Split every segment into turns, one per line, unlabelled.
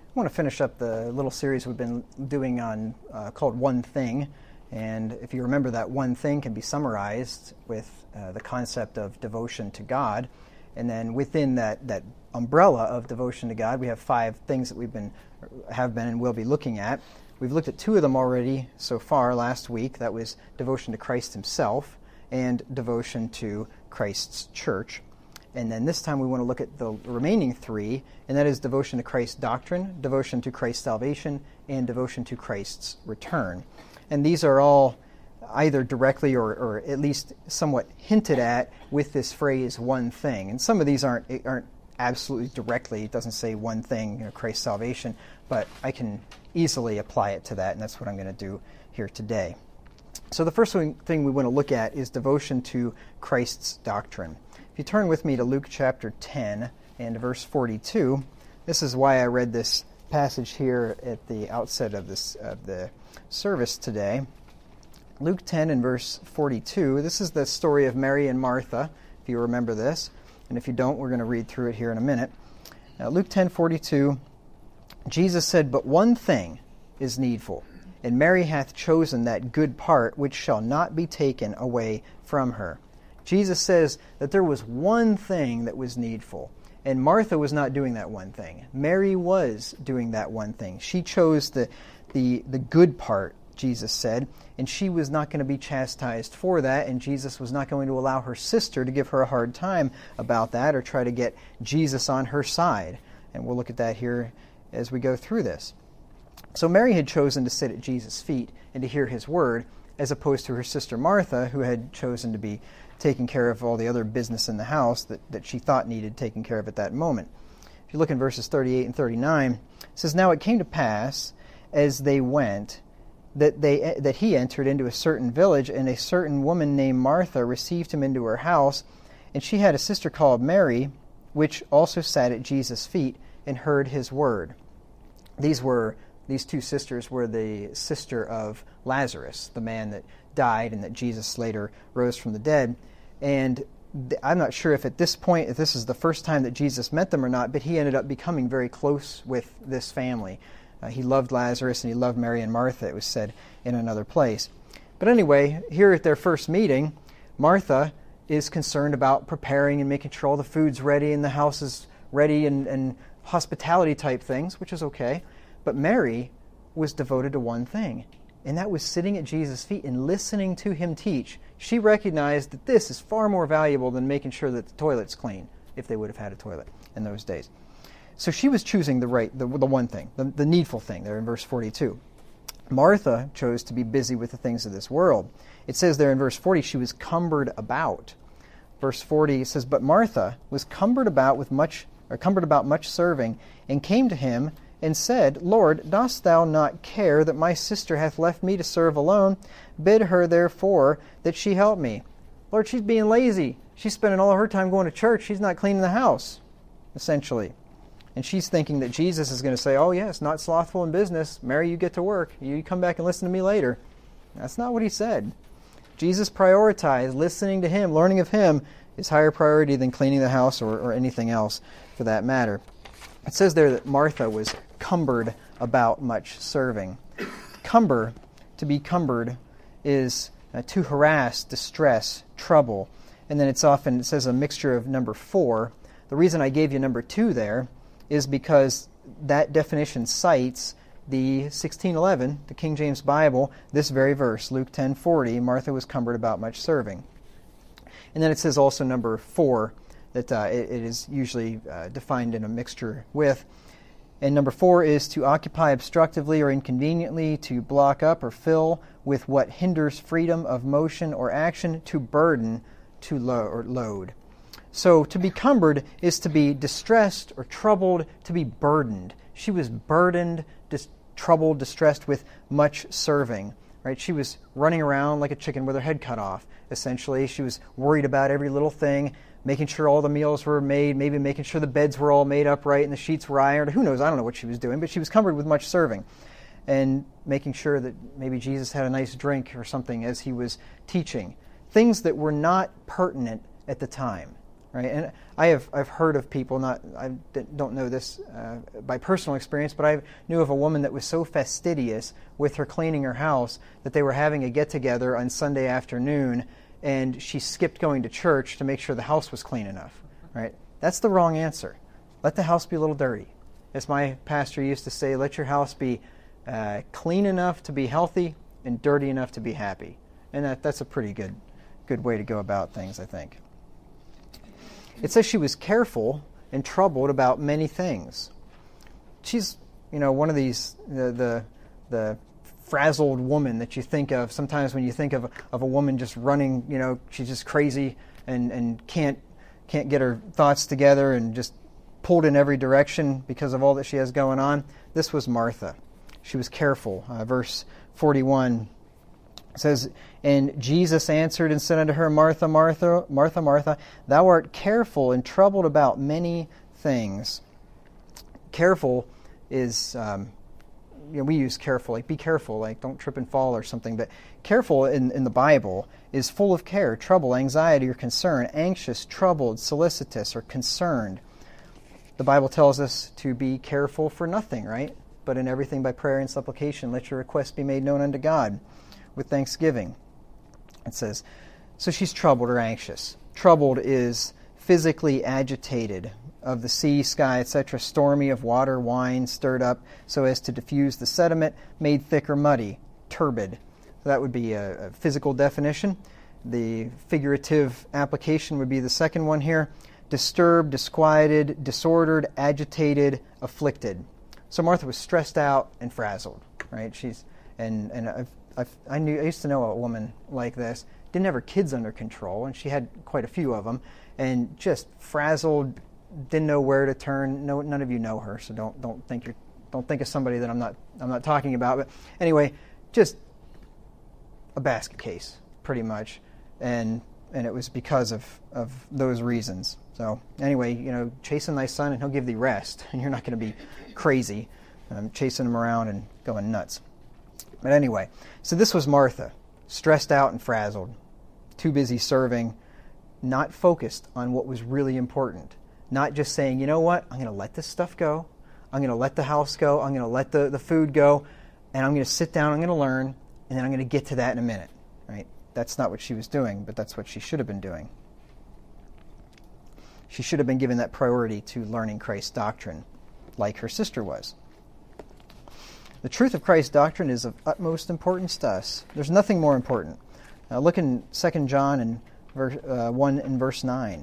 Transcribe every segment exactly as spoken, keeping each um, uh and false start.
I want to finish up the little series we've been doing on uh, called One Thing. And if you remember, that one thing can be summarized with uh, the concept of devotion to God. And then within that, that umbrella of devotion to God, we have five things that we've been, have been and will be looking at. We've looked at two of them already so far last week. That was devotion to Christ himself and devotion to Christ's church. And then this time we want to look at the remaining three, and that is devotion to Christ's doctrine, devotion to Christ's salvation, and devotion to Christ's return. And these are all either directly or, or at least somewhat hinted at with this phrase, one thing. And some of these aren't aren't absolutely directly, it doesn't say one thing, you know, Christ's salvation, but I can easily apply it to that, and that's what I'm going to do here today. So the first thing we want to look at is devotion to Christ's doctrine. If you turn with me to Luke chapter ten and verse forty-two, this is why I read this passage here at the outset of this of the service today. Luke ten and verse forty-two, this is the story of Mary and Martha, if you remember this. And if you don't, we're going to read through it here in a minute. Now, Luke ten forty-two, Jesus said, "But one thing is needful, and Mary hath chosen that good part which shall not be taken away from her." Jesus says that there was one thing that was needful, and Martha was not doing that one thing. Mary was doing that one thing. She chose the, the, the good part, Jesus said, and she was not going to be chastised for that, and Jesus was not going to allow her sister to give her a hard time about that or try to get Jesus on her side. And we'll look at that here as we go through this. So Mary had chosen to sit at Jesus' feet and to hear his word, as opposed to her sister Martha, who had chosen to be taking care of all the other business in the house that, that she thought needed taken care of at that moment. If you look in verses thirty-eight and thirty-nine, it says, "Now it came to pass, as they went, that they that he entered into a certain village, and a certain woman named Martha received him into her house. And she had a sister called Mary, which also sat at Jesus' feet and heard his word." These were these two sisters were the sister of Lazarus, the man that died and that Jesus later rose from the dead. And I'm not sure if at this point, if this is the first time that Jesus met them or not, but he ended up becoming very close with this family. Uh, he loved Lazarus and he loved Mary and Martha, it was said in another place. But anyway, here at their first meeting, Martha is concerned about preparing and making sure all the food's ready and the house is ready and, and hospitality type things, which is okay. But Mary was devoted to one thing, and that was sitting at Jesus' feet and listening to him teach. She recognized that this is far more valuable than making sure that the toilet's clean, if they would have had a toilet in those days. So she was choosing the right, the, the one thing, the, the needful thing there in verse forty-two. Martha chose to be busy with the things of this world. It says there in verse forty, she was cumbered about. Verse forty says, "But Martha was cumbered about with much, or cumbered about much serving, and came to him and said, Lord, dost thou not care that my sister hath left me to serve alone? Bid her therefore that she help me." Lord, she's being lazy. She's spending all of her time going to church. She's not cleaning the house, essentially. And she's thinking that Jesus is going to say, "Oh yes, not slothful in business. Mary, you get to work. You come back and listen to me later." That's not what he said. Jesus prioritized listening to him, learning of him, is higher priority than cleaning the house or, or anything else for that matter. It says there that Martha was cumbered about much serving. Cumber, to be cumbered, is uh, to harass, distress, trouble. And then it's often, it says a mixture of number four. The reason I gave you number two there is because that definition cites the sixteen eleven, the King James Bible, this very verse, Luke ten forty, Martha was cumbered about much serving. And then it says also number four, that uh, it, it is usually uh, defined in a mixture with. And number four is to occupy obstructively or inconveniently, to block up or fill with what hinders freedom of motion or action, to burden, to lo- or load. So to be cumbered is to be distressed or troubled, to be burdened. She was burdened, dis- troubled, distressed with much serving. Right? She was running around like a chicken with her head cut off, essentially. She was worried about every little thing, making sure all the meals were made, maybe making sure the beds were all made up right and the sheets were ironed. Who knows? I don't know what she was doing, but she was cumbered with much serving. And making sure that maybe Jesus had a nice drink or something as he was teaching. Things that were not pertinent at the time. right? And I have I've heard of people, not I don't know this uh, by personal experience, but I knew of a woman that was so fastidious with her cleaning her house that they were having a get-together on Sunday afternoon, and she skipped going to church to make sure the house was clean enough, right? That's the wrong answer. Let the house be a little dirty. As my pastor used to say, let your house be uh, clean enough to be healthy and dirty enough to be happy. And that, that's a pretty good good way to go about things, I think. It says she was careful and troubled about many things. She's, you know, one of these, the the, the frazzled woman that you think of sometimes when you think of of a woman just running, you know, she's just crazy and, and can't can't get her thoughts together and just pulled in every direction because of all that she has going on. This was Martha. She was careful. Uh, verse forty-one says, "And Jesus answered and said unto her, Martha, Martha, Martha, Martha, thou art careful and troubled about many things." Careful is, um, you know, we use careful, like be careful, like don't trip and fall or something. But careful in, in the Bible is full of care, trouble, anxiety, or concern, anxious, troubled, solicitous, or concerned. The Bible tells us to be careful for nothing, right? But in everything by prayer and supplication, let your requests be made known unto God with thanksgiving. It says, so she's troubled or anxious. Troubled is physically agitated, of the sea, sky, et cetera, stormy, of water, wine, stirred up so as to diffuse the sediment, made thick or muddy, turbid. So that would be a, a physical definition. The figurative application would be the second one here. Disturbed, disquieted, disordered, agitated, afflicted. So Martha was stressed out and frazzled, right? She's and and I've, I've, I knew I used to know a woman like this. Didn't have her kids under control, and she had quite a few of them, and just frazzled, didn't know where to turn. No, none of you know her, so don't don't think you're don't think of somebody that I'm not I'm not talking about. But anyway, just a basket case, pretty much, and and it was because of of those reasons. So anyway, you know, chasten thy son, and he'll give thee rest, and you're not going to be crazy, um, chasing him around and going nuts. But anyway, so this was Martha, stressed out and frazzled, too busy serving, not focused on what was really important. Not just saying, you know what, I'm going to let this stuff go. I'm going to let the house go. I'm going to let the, the food go. And I'm going to sit down, I'm going to learn, and then I'm going to get to that in a minute. Right? That's not what she was doing, but that's what she should have been doing. She should have been given that priority to learning Christ's doctrine, like her sister was. The truth of Christ's doctrine is of utmost importance to us. There's nothing more important. Now look in Second John and verse, uh, one and verse nine.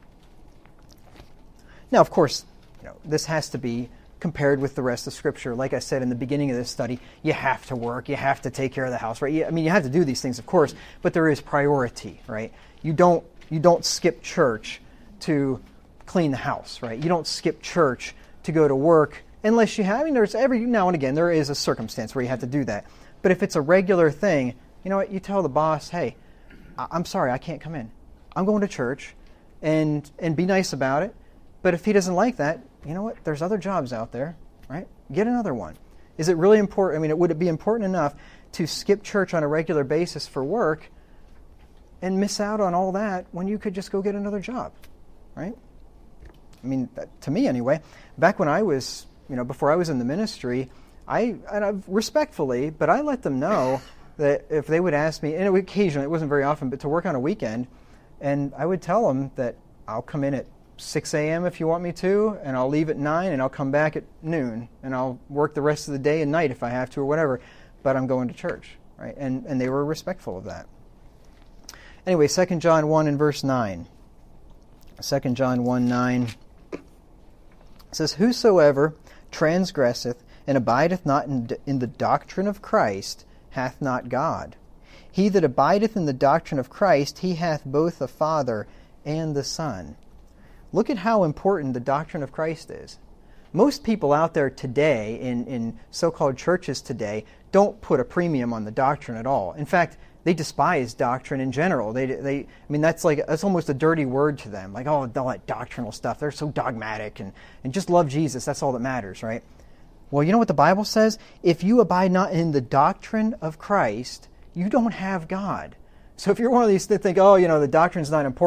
Now, of course, you know, this has to be compared with the rest of Scripture. Like I said in the beginning of this study, you have to work, you have to take care of the house, right? You, I mean, you have to do these things, of course, but there is priority, right? You don't you don't skip church to clean the house, right? You don't skip church to go to work unless you have. I mean, there's every now and again there is a circumstance where you have to do that. But if it's a regular thing, you know what? You tell the boss, hey, I- I'm sorry, I can't come in. I'm going to church, and and be nice about it. But if he doesn't like that, you know what? There's other jobs out there, right? Get another one. Is it really important? I mean, would it be important enough to skip church on a regular basis for work and miss out on all that when you could just go get another job, right? I mean, that, to me anyway, back when I was, you know, before I was in the ministry, I, and I respectfully, but I let them know that if they would ask me, and occasionally, it wasn't very often, but to work on a weekend, and I would tell them that I'll come in at six a.m. if you want me to, and I'll leave at nine, and I'll come back at noon, and I'll work the rest of the day and night if I have to or whatever, but I'm going to church, right? And and they were respectful of that. Anyway, Second John one and verse nine. Second John one nine says, whosoever transgresseth and abideth not in, in the doctrine of Christ hath not God. He that abideth in the doctrine of Christ, he hath both the Father and the Son. Look at how important the doctrine of Christ is. Most people out there today, in, in so-called churches today, don't put a premium on the doctrine at all. In fact, they despise doctrine in general. They, they, I mean, that's like that's almost a dirty word to them. Like, oh, all that doctrinal stuff. They're so dogmatic, and, and just love Jesus. That's all that matters, right? Well, you know what the Bible says? If you abide not in the doctrine of Christ, you don't have God. So if you're one of these that think, oh, you know, the doctrine's not important,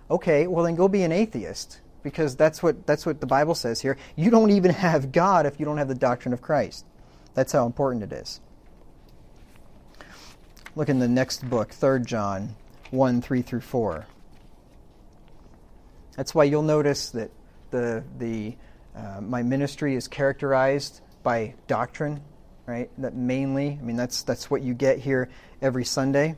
Okay, well then go be an atheist, because that's what that's what the Bible says here. You don't even have God if you don't have the doctrine of Christ. That's how important it is. Look in the next book, Third John one, three through four. That's why you'll notice that the the uh, my ministry is characterized by doctrine, right? That mainly, I mean, that's that's what you get here every Sunday.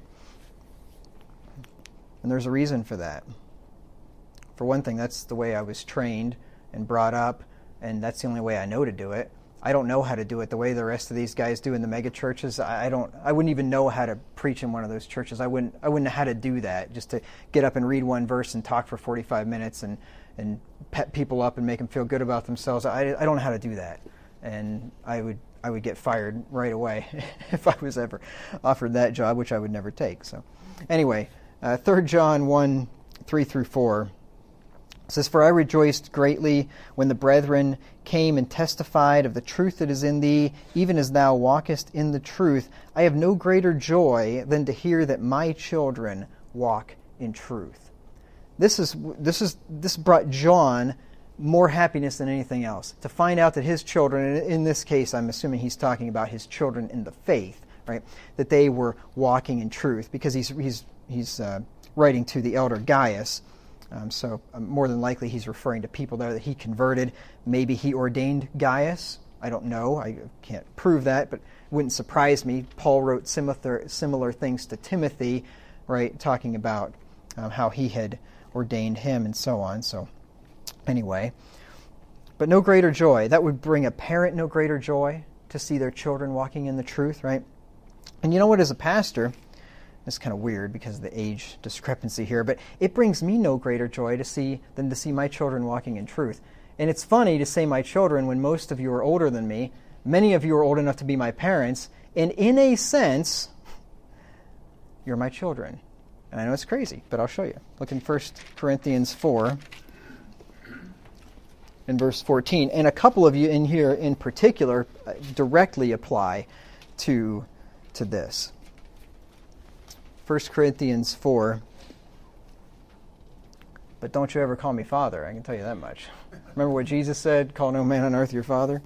And there's a reason for that. For one thing, that's the way I was trained and brought up, and that's the only way I know to do it. I don't know how to do it the way the rest of these guys do in the mega churches. I don't. I wouldn't even know how to preach in one of those churches. I wouldn't. I wouldn't know how to do that. Just to get up and read one verse and talk for forty-five minutes and and pep people up and make them feel good about themselves. I, I don't know how to do that, and I would I would get fired right away if I was ever offered that job, which I would never take. So, anyway, uh, Third John one, three through four. It says, "For I rejoiced greatly when the brethren came and testified of the truth that is in thee, even as thou walkest in the truth. I have no greater joy than to hear that my children walk in truth." This is this is this brought John more happiness than anything else. To find out that his children, in this case, I'm assuming he's talking about his children in the faith, right? That they were walking in truth, because he's he's he's uh, writing to the elder Gaius. Um, so um, more than likely he's referring to people there that he converted. Maybe he ordained Gaius. I don't know. I can't prove that, but it wouldn't surprise me. Paul wrote similar, similar things to Timothy, right, talking about um, how he had ordained him and so on. So anyway, but no greater joy. That would bring a parent no greater joy to see their children walking in the truth, right? And you know what, as a pastor, it's kind of weird because of the age discrepancy here, but it brings me no greater joy to see than to see my children walking in truth. And it's funny to say my children when most of you are older than me. Many of you are old enough to be my parents, and in a sense, you're my children. And I know it's crazy, but I'll show you. Look in First Corinthians four, in verse fourteen. And a couple of you in here in particular directly apply to, to this. First Corinthians four. But don't you ever call me Father, I can tell you that much. Remember what Jesus said, call no man on earth your Father?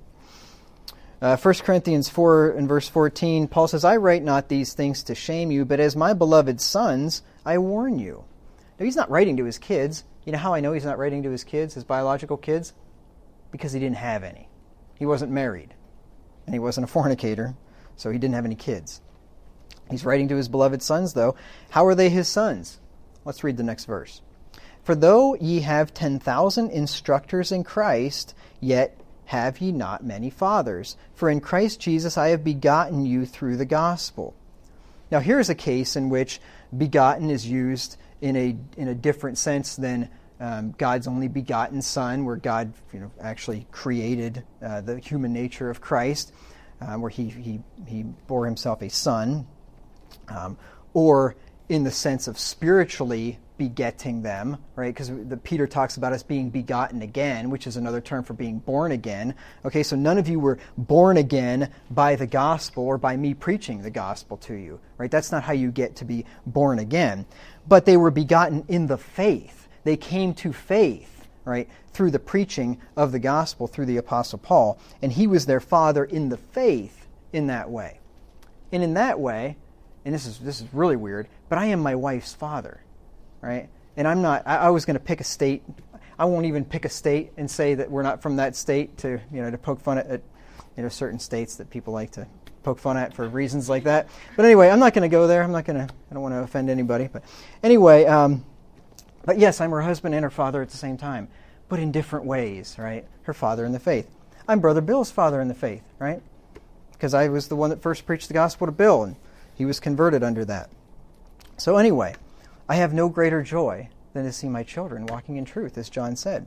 Uh, First Corinthians four and verse fourteen, Paul says, "I write not these things to shame you, but as my beloved sons, I warn you." Now, he's not writing to his kids. You know how I know he's not writing to his kids, his biological kids? Because he didn't have any. He wasn't married, and he wasn't a fornicator, so he didn't have any kids. He's writing to his beloved sons, though. How are they his sons? Let's read the next verse. "For though ye have ten thousand instructors in Christ, yet have ye not many fathers. For in Christ Jesus I have begotten you through the gospel." Now here's a case in which begotten is used in a in a different sense than um, God's only begotten Son, where God, you know, actually created uh, the human nature of Christ, uh, where he he he bore himself a son. Um, or in the sense of spiritually begetting them, right? Because the Peter talks about us being begotten again, which is another term for being born again. Okay, so none of you were born again by the gospel or by me preaching the gospel to you, right? That's not how you get to be born again. But they were begotten in the faith. They came to faith, right, through the preaching of the gospel, through the Apostle Paul. And he was their father in the faith in that way. And in that way, and this is this is really weird, but I am my wife's father, right? And I'm not, I, I was going to pick a state. I won't even pick a state and say that we're not from that state to, you know, to poke fun at, at you know, certain states that people like to poke fun at for reasons like that. But anyway, I'm not going to go there. I'm not going to, I don't want to offend anybody. But anyway, um, but yes, I'm her husband and her father at the same time, but in different ways, right? Her father in the faith. I'm Brother Bill's father in the faith, right? Because I was the one that first preached the gospel to Bill, and he was converted under that. So anyway, I have no greater joy than to see my children walking in truth, as John said.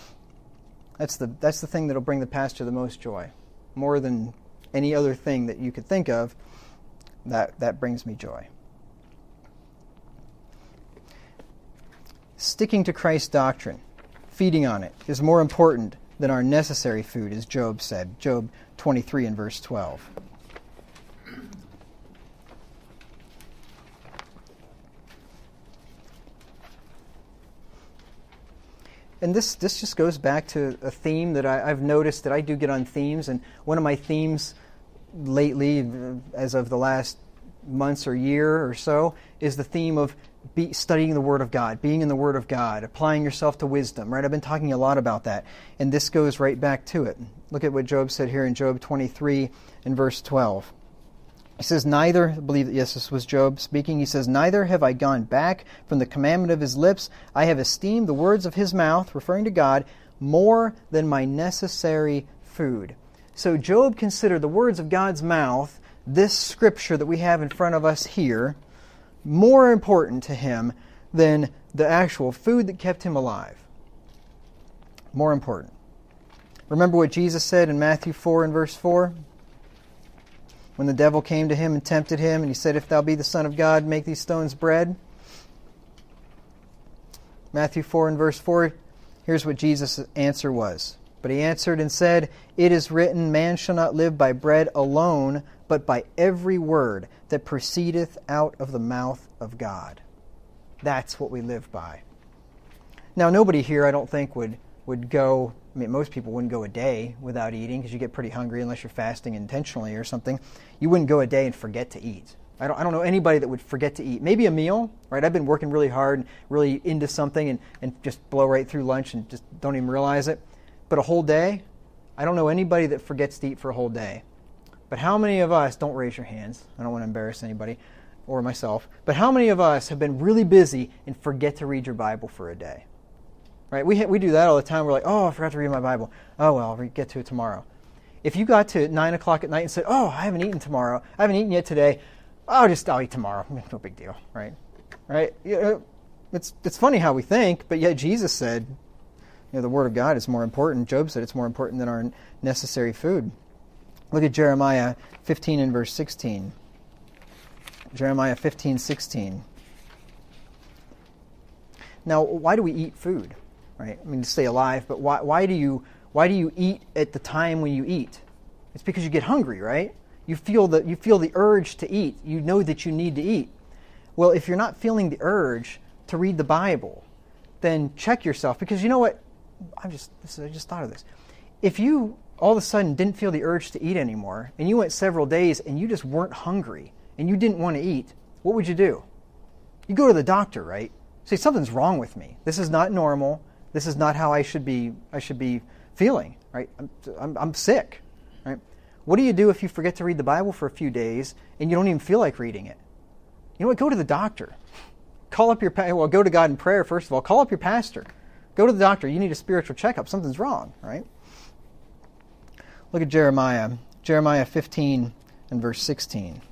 That's the that's the thing that'll bring the pastor the most joy. More than any other thing that you could think of, that, that brings me joy. Sticking to Christ's doctrine, feeding on it, is more important than our necessary food, as Job said. Job twenty-three and verse twelve. and this, this just goes back to a theme that I, I've noticed that I do get on themes, and one of my themes lately, as of the last months or year or so, is the theme of be studying the Word of God, being in the Word of God, applying yourself to wisdom, right? I've been talking a lot about that, and this goes right back to it. Look at what Job said here in Job twenty-three and verse twelve. He says, neither, I believe that, yes, this was Job speaking, he says, neither have I gone back from the commandment of his lips. I have esteemed the words of his mouth, referring to God, more than my necessary food. So Job considered the words of God's mouth, this scripture that we have in front of us here, more important to him than the actual food that kept him alive. More important. Remember what Jesus said in Matthew four and verse four? When the devil came to him and tempted him, and he said, if thou be the Son of God, make these stones bread. Matthew four and verse four, here's what Jesus' answer was. But he answered and said, it is written, man shall not live by bread alone, but by every word that proceedeth out of the mouth of God. That's what we live by. Now, nobody here, I don't think, would, would go, I mean, most people wouldn't go a day without eating because you get pretty hungry unless you're fasting intentionally or something. You wouldn't go a day and forget to eat. I don't, I don't know anybody that would forget to eat. Maybe a meal, right? I've been working really hard and really into something and, and just blow right through lunch and just don't even realize it. But a whole day, I don't know anybody that forgets to eat for a whole day. But how many of us, don't raise your hands, I don't want to embarrass anybody or myself, but how many of us have been really busy and forget to read your Bible for a day? Right? We we do that all the time. We're like, oh, I forgot to read my Bible. Oh, well, I'll get to it tomorrow. If you got to nine o'clock at night and said, oh, I haven't eaten tomorrow, I haven't eaten yet today, I'll just, I'll eat tomorrow. No big deal, right? Right? You know, it's, it's funny how we think, but yet Jesus said, you know, the Word of God is more important. Job said it's more important than our necessary food. Look at Jeremiah fifteen and verse sixteen. Jeremiah fifteen, sixteen. Now, why do we eat food? Right? I mean, to stay alive, but why, why do you why do you eat at the time when you eat? It's because you get hungry, right? You feel the you feel the urge to eat. You know that you need to eat. Well, if you're not feeling the urge to read the Bible, then check yourself, because you know what? I'm just this is, I just thought of this. If you all of a sudden didn't feel the urge to eat anymore, and you went several days and you just weren't hungry and you didn't want to eat, what would you do? You go to the doctor, right? Say, something's wrong with me. This is not normal. This is not how I should be. I should be feeling, right? I'm, I'm, I'm sick, right? What do you do if you forget to read the Bible for a few days and you don't even feel like reading it? You know what? Go to the doctor. Call up your well. Go to God in prayer first of all. Call up your pastor. Go to the doctor. You need a spiritual checkup. Something's wrong, right? Look at Jeremiah. Jeremiah fifteen and verse sixteen.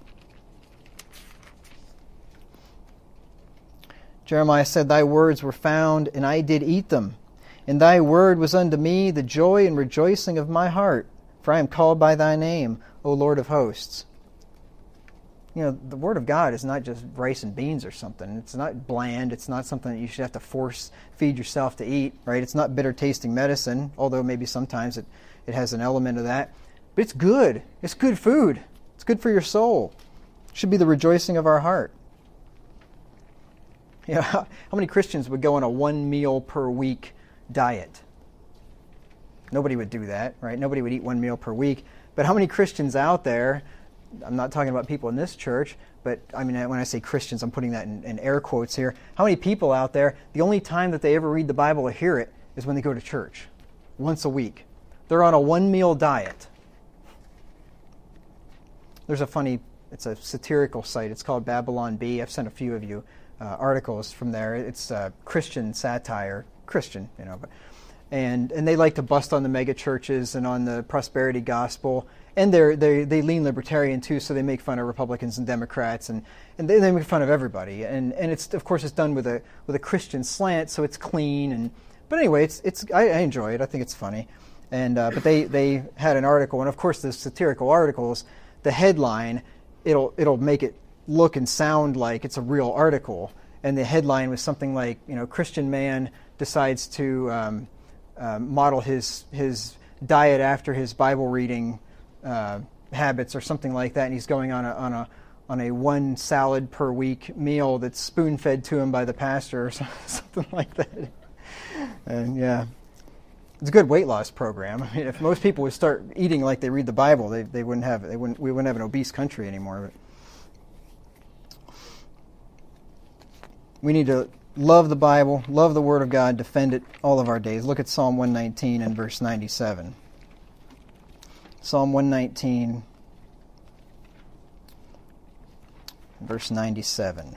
Jeremiah said, thy words were found, and I did eat them. And thy word was unto me the joy and rejoicing of my heart. For I am called by thy name, O Lord of hosts. You know, the Word of God is not just rice and beans or something. It's not bland. It's not something that you should have to force feed yourself to eat, right? It's not bitter-tasting medicine, although maybe sometimes it, it has an element of that. But it's good. It's good food. It's good for your soul. It should be the rejoicing of our heart. You know, how, how many Christians would go on a one meal per week diet? Nobody would do that, right? Nobody would eat one meal per week. But how many Christians out there, I'm not talking about people in this church, but I mean, when I say Christians, I'm putting that in, in air quotes here. How many people out there, the only time that they ever read the Bible or hear it is when they go to church, once a week. They're on a one meal diet. There's a funny, it's a satirical site. It's called Babylon Bee. I've sent a few of you Uh, articles from there. It's uh, Christian satire, Christian, you know, but, and and they like to bust on the mega churches and on the prosperity gospel, and they they they lean libertarian too, so they make fun of Republicans and Democrats, and, and they, they make fun of everybody, and and it's of course it's done with a with a Christian slant, so it's clean, and but anyway, it's it's I, I enjoy it. I think it's funny, and uh, but they they had an article, and of course the satirical articles, the headline, it'll it'll make it look and sound like it's a real article, and the headline was something like, you know, Christian man decides to um, uh, model his his diet after his Bible reading uh, habits or something like that, and he's going on a on a on a one salad per week meal that's spoon fed to him by the pastor or something like that. And yeah, it's a good weight loss program. I mean, if most people would start eating like they read the Bible, they they wouldn't have they wouldn't we wouldn't have an obese country anymore. But we need to love the Bible, love the Word of God, defend it all of our days. Look at Psalm one nineteen and verse ninety-seven. Psalm one nineteen, verse ninety-seven.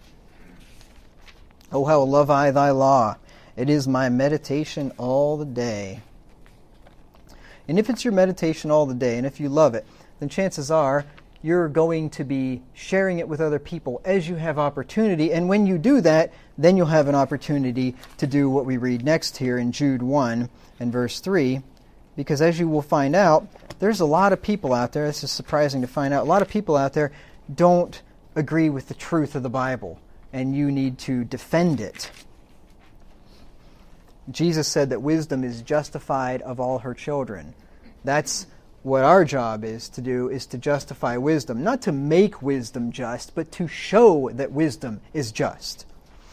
Oh, how love I thy law! It is my meditation all the day. And if it's your meditation all the day, and if you love it, then chances are you're going to be sharing it with other people as you have opportunity. And when you do that, then you'll have an opportunity to do what we read next here in Jude one and verse three. Because as you will find out, there's a lot of people out there, this is surprising to find out, a lot of people out there don't agree with the truth of the Bible. And you need to defend it. Jesus said that wisdom is justified of all her children. That's what our job is to do, is to justify wisdom. Not to make wisdom just, but to show that wisdom is just.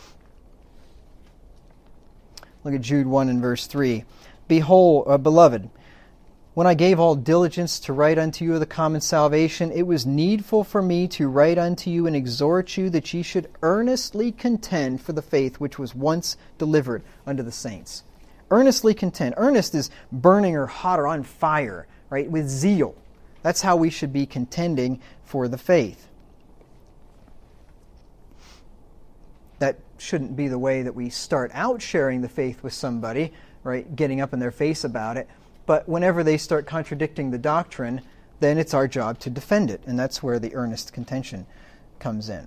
Look at Jude one and verse three. Behold, uh, beloved, when I gave all diligence to write unto you of the common salvation, it was needful for me to write unto you and exhort you that ye should earnestly contend for the faith which was once delivered unto the saints. Earnestly contend. Earnest is burning or hot or on fire, right? With zeal. That's how we should be contending for the faith. That shouldn't be the way that we start out sharing the faith with somebody, right? Getting up in their face about it. But whenever they start contradicting the doctrine, then it's our job to defend it. And that's where the earnest contention comes in.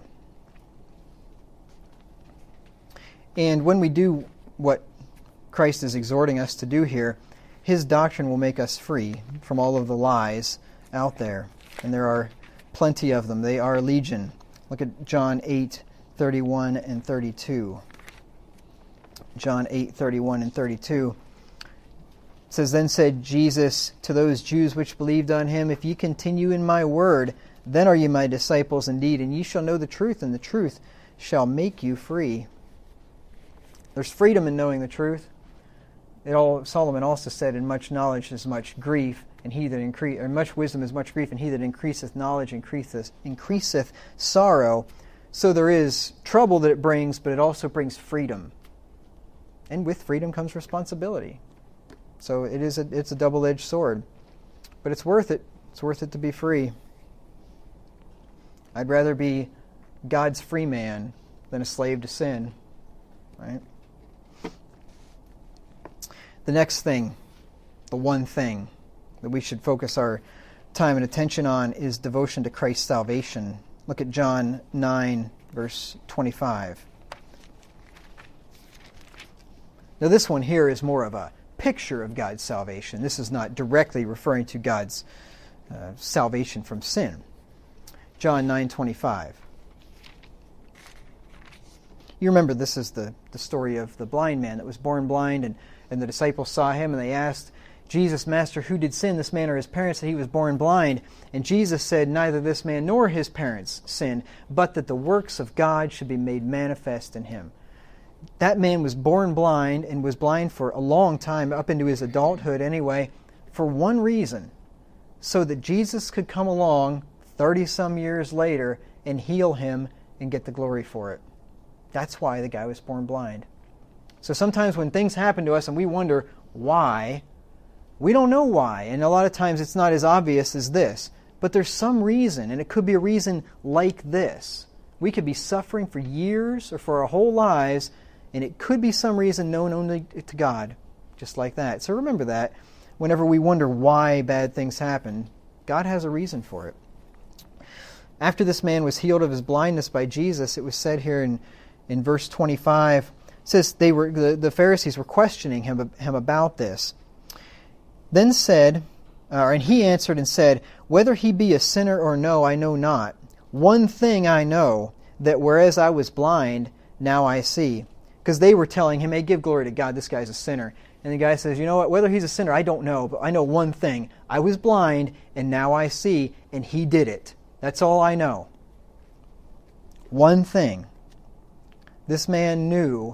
And when we do what Christ is exhorting us to do here, His doctrine will make us free from all of the lies out there. And there are plenty of them. They are legion. Look at John eight, thirty-one and thirty-two. John eight, thirty-one and thirty-two. It says, Then said Jesus to those Jews which believed on him, If ye continue in my word, then are ye my disciples indeed, and ye shall know the truth, and the truth shall make you free. There's freedom in knowing the truth. It all, Solomon also said, In much knowledge is much grief, and he that increase, or much wisdom is much grief, and he that increaseth knowledge increaseth, increaseth sorrow. So there is trouble that it brings, but it also brings freedom. And with freedom comes responsibility. So it is a, it's a double-edged sword. But it's worth it. It's worth it to be free. I'd rather be God's free man than a slave to sin. Right? The next thing, the one thing that we should focus our time and attention on is devotion to Christ's salvation. Look at John nine, verse twenty-five. Now this one here is more of a picture of God's salvation. This is not directly referring to God's uh, salvation from sin. John nine twenty-five. You remember this is the, the story of the blind man that was born blind, and, and the disciples saw him, and they asked Jesus, Master, who did sin, this man or his parents, that he was born blind? And Jesus said, Neither this man nor his parents sinned, but that the works of God should be made manifest in him. That man was born blind, and was blind for a long time, up into his adulthood anyway, for one reason, so that Jesus could come along thirty-some years later and heal him and get the glory for it. That's why the guy was born blind. So sometimes when things happen to us and we wonder why, we don't know why. And a lot of times it's not as obvious as this. But there's some reason, and it could be a reason like this. We could be suffering for years or for our whole lives, and it could be some reason known only to God, just like that. So remember that. Whenever we wonder why bad things happen, God has a reason for it. After this man was healed of his blindness by Jesus, it was said here in, in verse twenty-five, it says they were the, the Pharisees were questioning him, him about this. Then said, uh, and he answered and said, Whether he be a sinner or no, I know not. One thing I know, that whereas I was blind, now I see. Because they were telling him, hey, give glory to God, this guy's a sinner. And the guy says, you know what, whether he's a sinner, I don't know, but I know one thing. I was blind, and now I see, and he did it. That's all I know. One thing. This man knew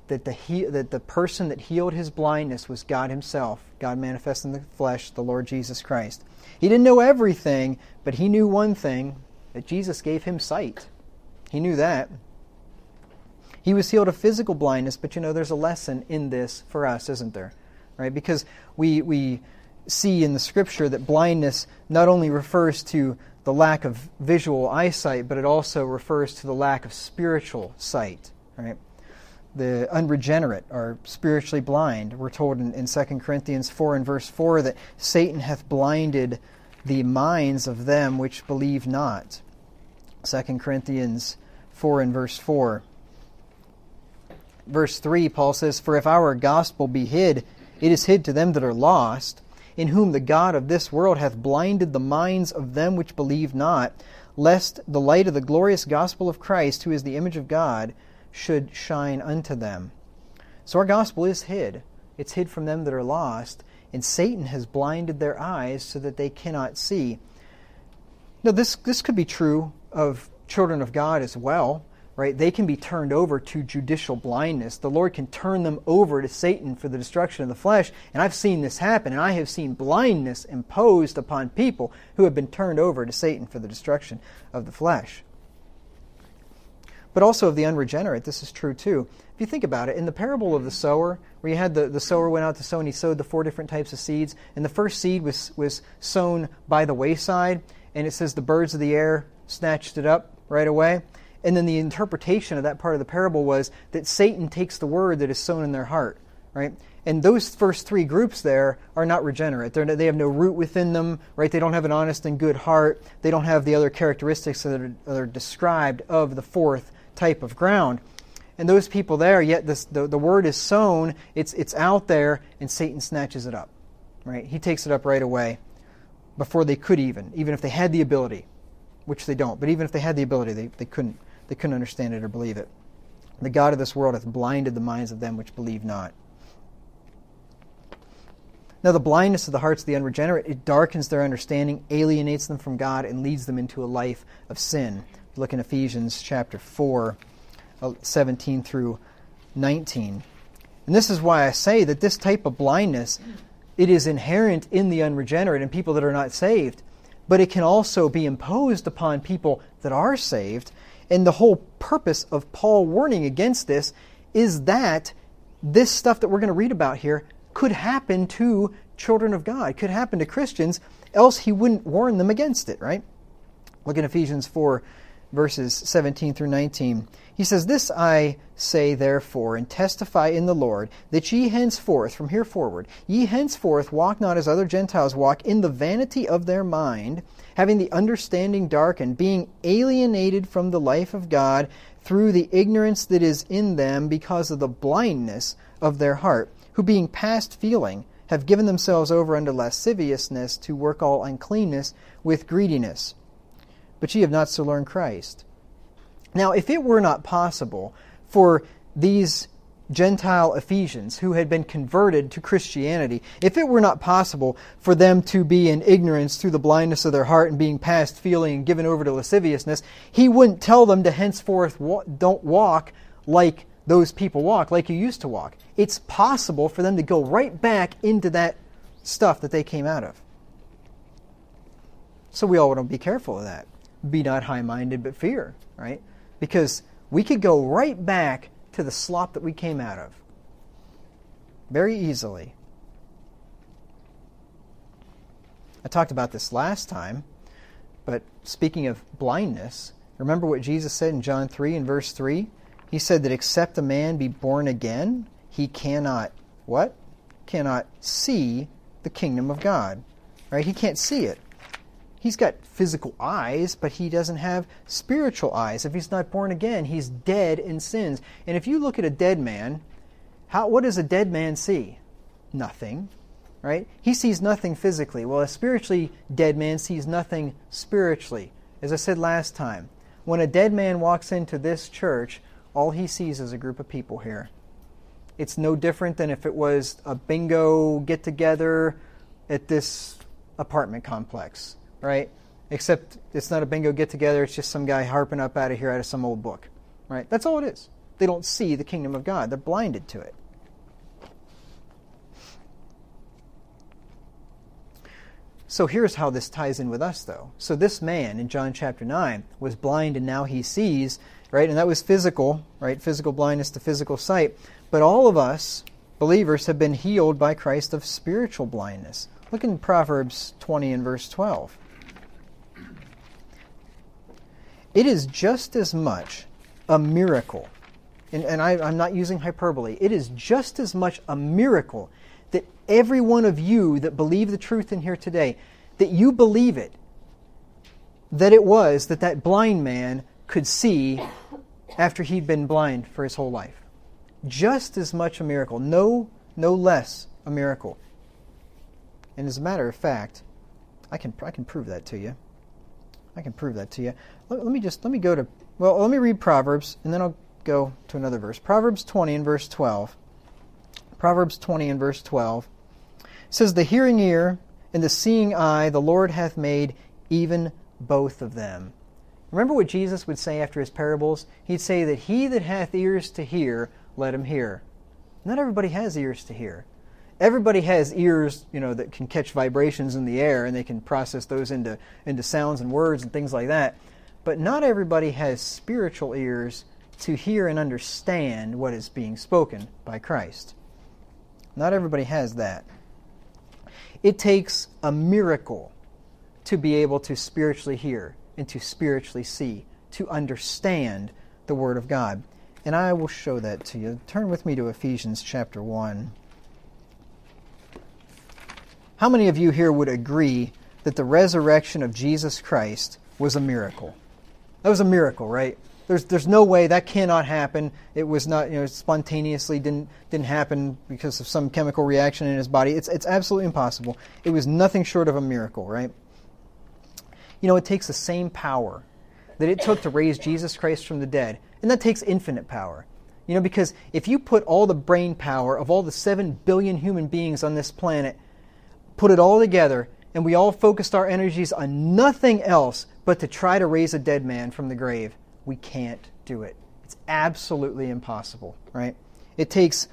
that the he, that the person that healed his blindness was God himself, God manifest in the flesh, the Lord Jesus Christ. He didn't know everything, but he knew one thing, that Jesus gave him sight. He knew that. He was healed of physical blindness, but you know, there's a lesson in this for us, isn't there? Right? Because we we see in the Scripture that blindness not only refers to the lack of visual eyesight, but it also refers to the lack of spiritual sight. Right? The unregenerate are spiritually blind. We're told in, in Second Corinthians four and verse four that Satan hath blinded the minds of them which believe not. Second Corinthians four and verse four. Verse three, Paul says, For if our gospel be hid, it is hid to them that are lost, in whom the God of this world hath blinded the minds of them which believe not, lest the light of the glorious gospel of Christ, who is the image of God, should shine unto them. So our gospel is hid. It's hid from them that are lost, and Satan has blinded their eyes so that they cannot see. Now this, this could be true of children of God as well. Right? They can be turned over to judicial blindness. The Lord can turn them over to Satan for the destruction of the flesh. And I've seen this happen, and I have seen blindness imposed upon people who have been turned over to Satan for the destruction of the flesh. But also of the unregenerate, this is true too. If you think about it, in the parable of the sower, where you had the, the sower went out to sow and he sowed the four different types of seeds, and the first seed was, was sown by the wayside, and it says the birds of the air snatched it up right away. And then the interpretation of that part of the parable was that Satan takes the word that is sown in their heart, right? And those first three groups there are not regenerate. They're, they have no root within them, right? They don't have an honest and good heart. They don't have the other characteristics that are, that are described of the fourth type of ground. And those people there, yet this, the, the word is sown, it's, it's out there, and Satan snatches it up, right? He takes it up right away before they could even, even if they had the ability, which they don't. But even if they had the ability, they, they couldn't. They couldn't understand it or believe it. The God of this world hath blinded the minds of them which believe not. Now the blindness of the hearts of the unregenerate, it darkens their understanding, alienates them from God, and leads them into a life of sin. Look in Ephesians chapter four, seventeen through nineteen. And this is why I say that this type of blindness, it is inherent in the unregenerate and people that are not saved, but it can also be imposed upon people that are saved. And the whole purpose of Paul warning against this is that this stuff that we're going to read about here could happen to children of God, could happen to Christians, else he wouldn't warn them against it, right? Look at Ephesians four, verses seventeen through nineteen. He says, This I say therefore, and testify in the Lord, that ye henceforth, from here forward, ye henceforth walk not as other Gentiles walk, in the vanity of their mind, having the understanding darkened, being alienated from the life of God through the ignorance that is in them because of the blindness of their heart, who being past feeling have given themselves over unto lasciviousness to work all uncleanness with greediness. But ye have not so learned Christ. Now, if it were not possible for these Gentile Ephesians who had been converted to Christianity, if it were not possible for them to be in ignorance through the blindness of their heart and being past feeling and given over to lasciviousness, he wouldn't tell them to henceforth wa- don't walk like those people walk, like you used to walk. It's possible for them to go right back into that stuff that they came out of. So we all want to be careful of that. Be not high-minded, but fear, right? Because we could go right back to the slop that we came out of very easily. I talked about this last time, but speaking of blindness, remember what Jesus said in John three and verse three? He said that except a man be born again, he cannot, what? Cannot see the kingdom of God. Right? He can't see it. He's got physical eyes, but he doesn't have spiritual eyes. If he's not born again, he's dead in sins. And if you look at a dead man, how, what does a dead man see? Nothing, right? He sees nothing physically. Well, a spiritually dead man sees nothing spiritually. As I said last time, when a dead man walks into this church, all he sees is a group of people here. It's no different than if it was a bingo get-together at this apartment complex. Right? Except it's not a bingo get-together, it's just some guy harping up out of here out of some old book. Right? That's all it is. They don't see the kingdom of God. They're blinded to it. So here's how this ties in with us, though. So this man in John chapter nine was blind and now he sees, right? And that was physical, right? Physical blindness to physical sight. But all of us, believers, have been healed by Christ of spiritual blindness. Look in Proverbs twenty and verse twelve. It is just as much a miracle, and, and I, I'm not using hyperbole, it is just as much a miracle that every one of you that believe the truth in here today, that you believe it, that it was that that blind man could see after he'd been blind for his whole life. Just as much a miracle, no, no less a miracle. And as a matter of fact, I can I can prove that to you. I can prove that to you. Let, let me just let me go to well, let me read Proverbs, and then I'll go to another verse. Proverbs twenty and verse twelve. Proverbs twenty and verse twelve says, "The hearing ear and the seeing eye the Lord hath made, even both of them." Remember what Jesus would say after his parables? He'd say that he that hath ears to hear, let him hear. Not everybody has ears to hear. Everybody has ears, you know, that can catch vibrations in the air and they can process those into, into sounds and words and things like that. But not everybody has spiritual ears to hear and understand what is being spoken by Christ. Not everybody has that. It takes a miracle to be able to spiritually hear and to spiritually see, to understand the Word of God. And I will show that to you. Turn with me to Ephesians chapter one. How many of you here would agree that the resurrection of Jesus Christ was a miracle? That was a miracle, right? There's there's no way that cannot happen. It was not, you know, spontaneously didn't didn't happen because of some chemical reaction in his body. It's it's absolutely impossible. It was nothing short of a miracle, right? You know, it takes the same power that it took to raise Jesus Christ from the dead, and that takes infinite power. You know, because if you put all the brain power of all the seven billion human beings on this planet, put it all together, and we all focused our energies on nothing else but to try to raise a dead man from the grave, we can't do it. It's absolutely impossible, right? It takes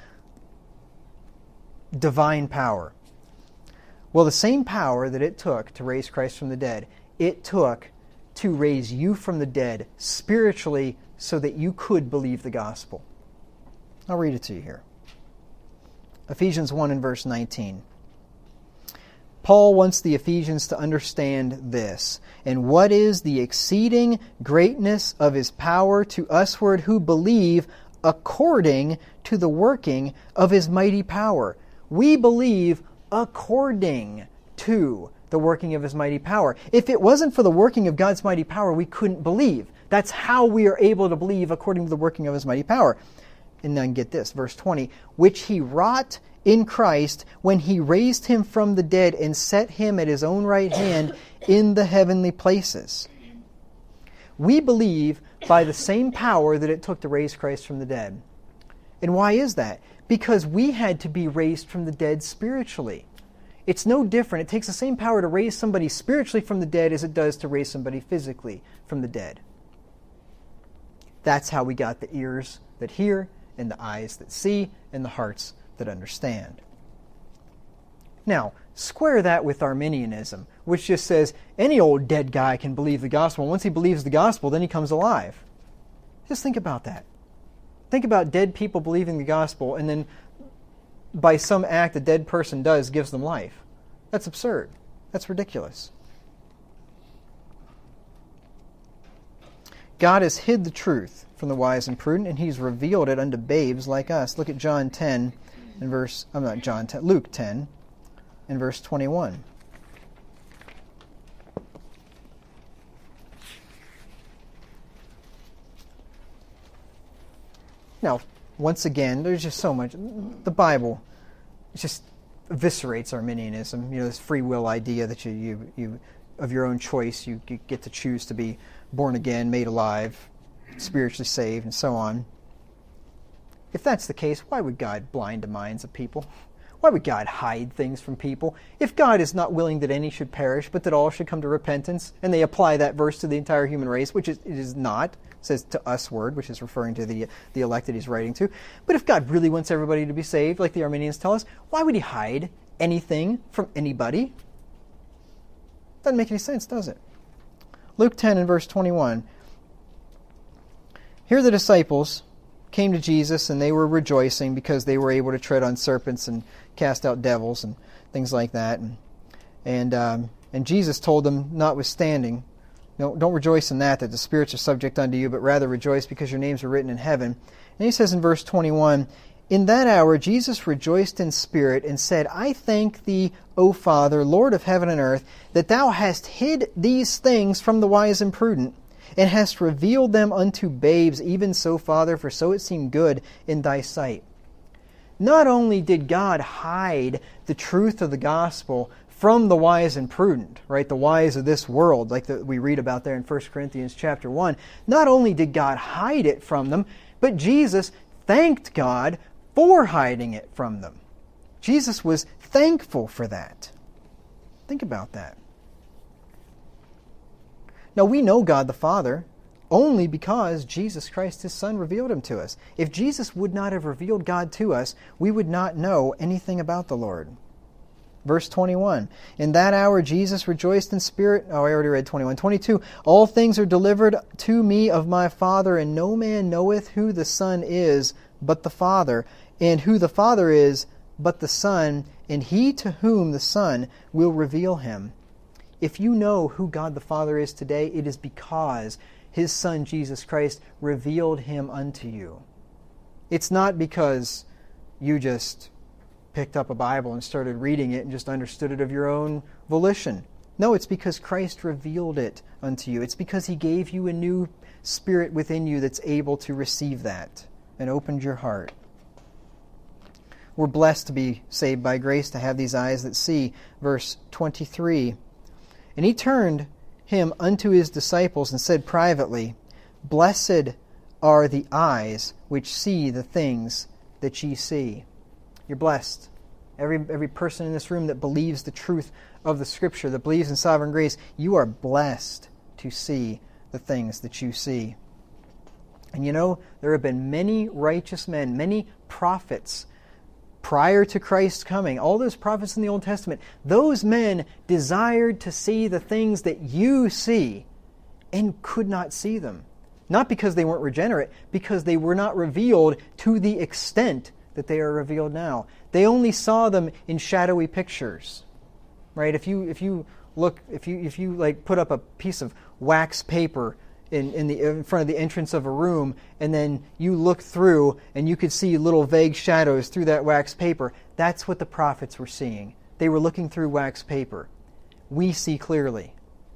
divine power. Well, the same power that it took to raise Christ from the dead, it took to raise you from the dead spiritually so that you could believe the gospel. I'll read it to you here. Ephesians one and verse nineteen. Paul wants the Ephesians to understand this. "And what is the exceeding greatness of his power to usward who believe, according to the working of his mighty power." We believe according to the working of his mighty power. If it wasn't for the working of God's mighty power, we couldn't believe. That's how we are able to believe according to the working of his mighty power. And then get this, verse twenty, "Which he wrought in Christ when he raised him from the dead and set him at his own right hand in the heavenly places." We believe by the same power that it took to raise Christ from the dead. And why is that? Because we had to be raised from the dead spiritually. It's no different. It takes the same power to raise somebody spiritually from the dead as it does to raise somebody physically from the dead. That's how we got the ears that hear, and the eyes that see, and the hearts that understand. Now, square that with Arminianism, which just says any old dead guy can believe the gospel. Once he believes the gospel, then he comes alive. Just think about that. Think about dead people believing the gospel, and then by some act a dead person does gives them life. That's absurd. That's ridiculous. God has hid the truth from the wise and prudent, and he's revealed it unto babes like us. Look at John ten and verse, I'm not John ten, Luke ten and verse twenty-one. Now, once again, there's just so much. The Bible just eviscerates Arminianism. You know, this free will idea that you, you, you of your own choice, you, you get to choose to be born again, made alive, spiritually saved, and so on. If that's the case, why would God blind the minds of people? Why would God hide things from people? If God is not willing that any should perish, but that all should come to repentance, and they apply that verse to the entire human race, which it is not, it says to us word, which is referring to the, the elect that he's writing to. But if God really wants everybody to be saved, like the Arminians tell us, why would he hide anything from anybody? Doesn't make any sense, does it? Luke ten and verse twenty-one. Here the disciples came to Jesus, and they were rejoicing because they were able to tread on serpents and cast out devils and things like that. And and, um, and Jesus told them, notwithstanding, no, don't rejoice in that, that the spirits are subject unto you, but rather rejoice because your names are written in heaven. And he says in verse twenty-one, in that hour Jesus rejoiced in spirit and said, I thank thee, O Father, Lord of heaven and earth, that thou hast hid these things from the wise and prudent, and hast revealed them unto babes. Even so, Father, for so it seemed good in thy sight. Not only did God hide the truth of the gospel from the wise and prudent, right, the wise of this world, like the, we read about there in First Corinthians chapter one, not only did God hide it from them, but Jesus thanked God for hiding it from them. Jesus was thankful for that. Think about that. Now, we know God the Father only because Jesus Christ, His Son, revealed Him to us. If Jesus would not have revealed God to us, we would not know anything about the Lord. Verse twenty-one, in that hour Jesus rejoiced in spirit. Oh, I already read twenty-one. twenty-two, all things are delivered to me of my Father, and no man knoweth who the Son is but the Father, and who the Father is but the Son, and he to whom the Son will reveal him. If you know who God the Father is today, it is because His Son, Jesus Christ, revealed Him unto you. It's not because you just picked up a Bible and started reading it and just understood it of your own volition. No, it's because Christ revealed it unto you. It's because He gave you a new spirit within you that's able to receive that and opened your heart. We're blessed to be saved by grace, to have these eyes that see. Verse twenty-three. And He turned Him unto His disciples and said privately, blessed are the eyes which see the things that ye see. You're blessed. Every, every person in this room that believes the truth of the Scripture, that believes in sovereign grace, you are blessed to see the things that you see. And you know, there have been many righteous men, many prophets prior to Christ's coming, all those prophets in the Old Testament, those men desired to see the things that you see and could not see them. Not because they weren't regenerate, because they were not revealed to the extent that they are revealed now. They only saw them in shadowy pictures. Right? If you if you look if you if you like put up a piece of wax paper In, in the in front of the entrance of a room, and then you look through and you could see little vague shadows through that wax paper. That's what the prophets were seeing. They were looking through wax paper. We see clearly.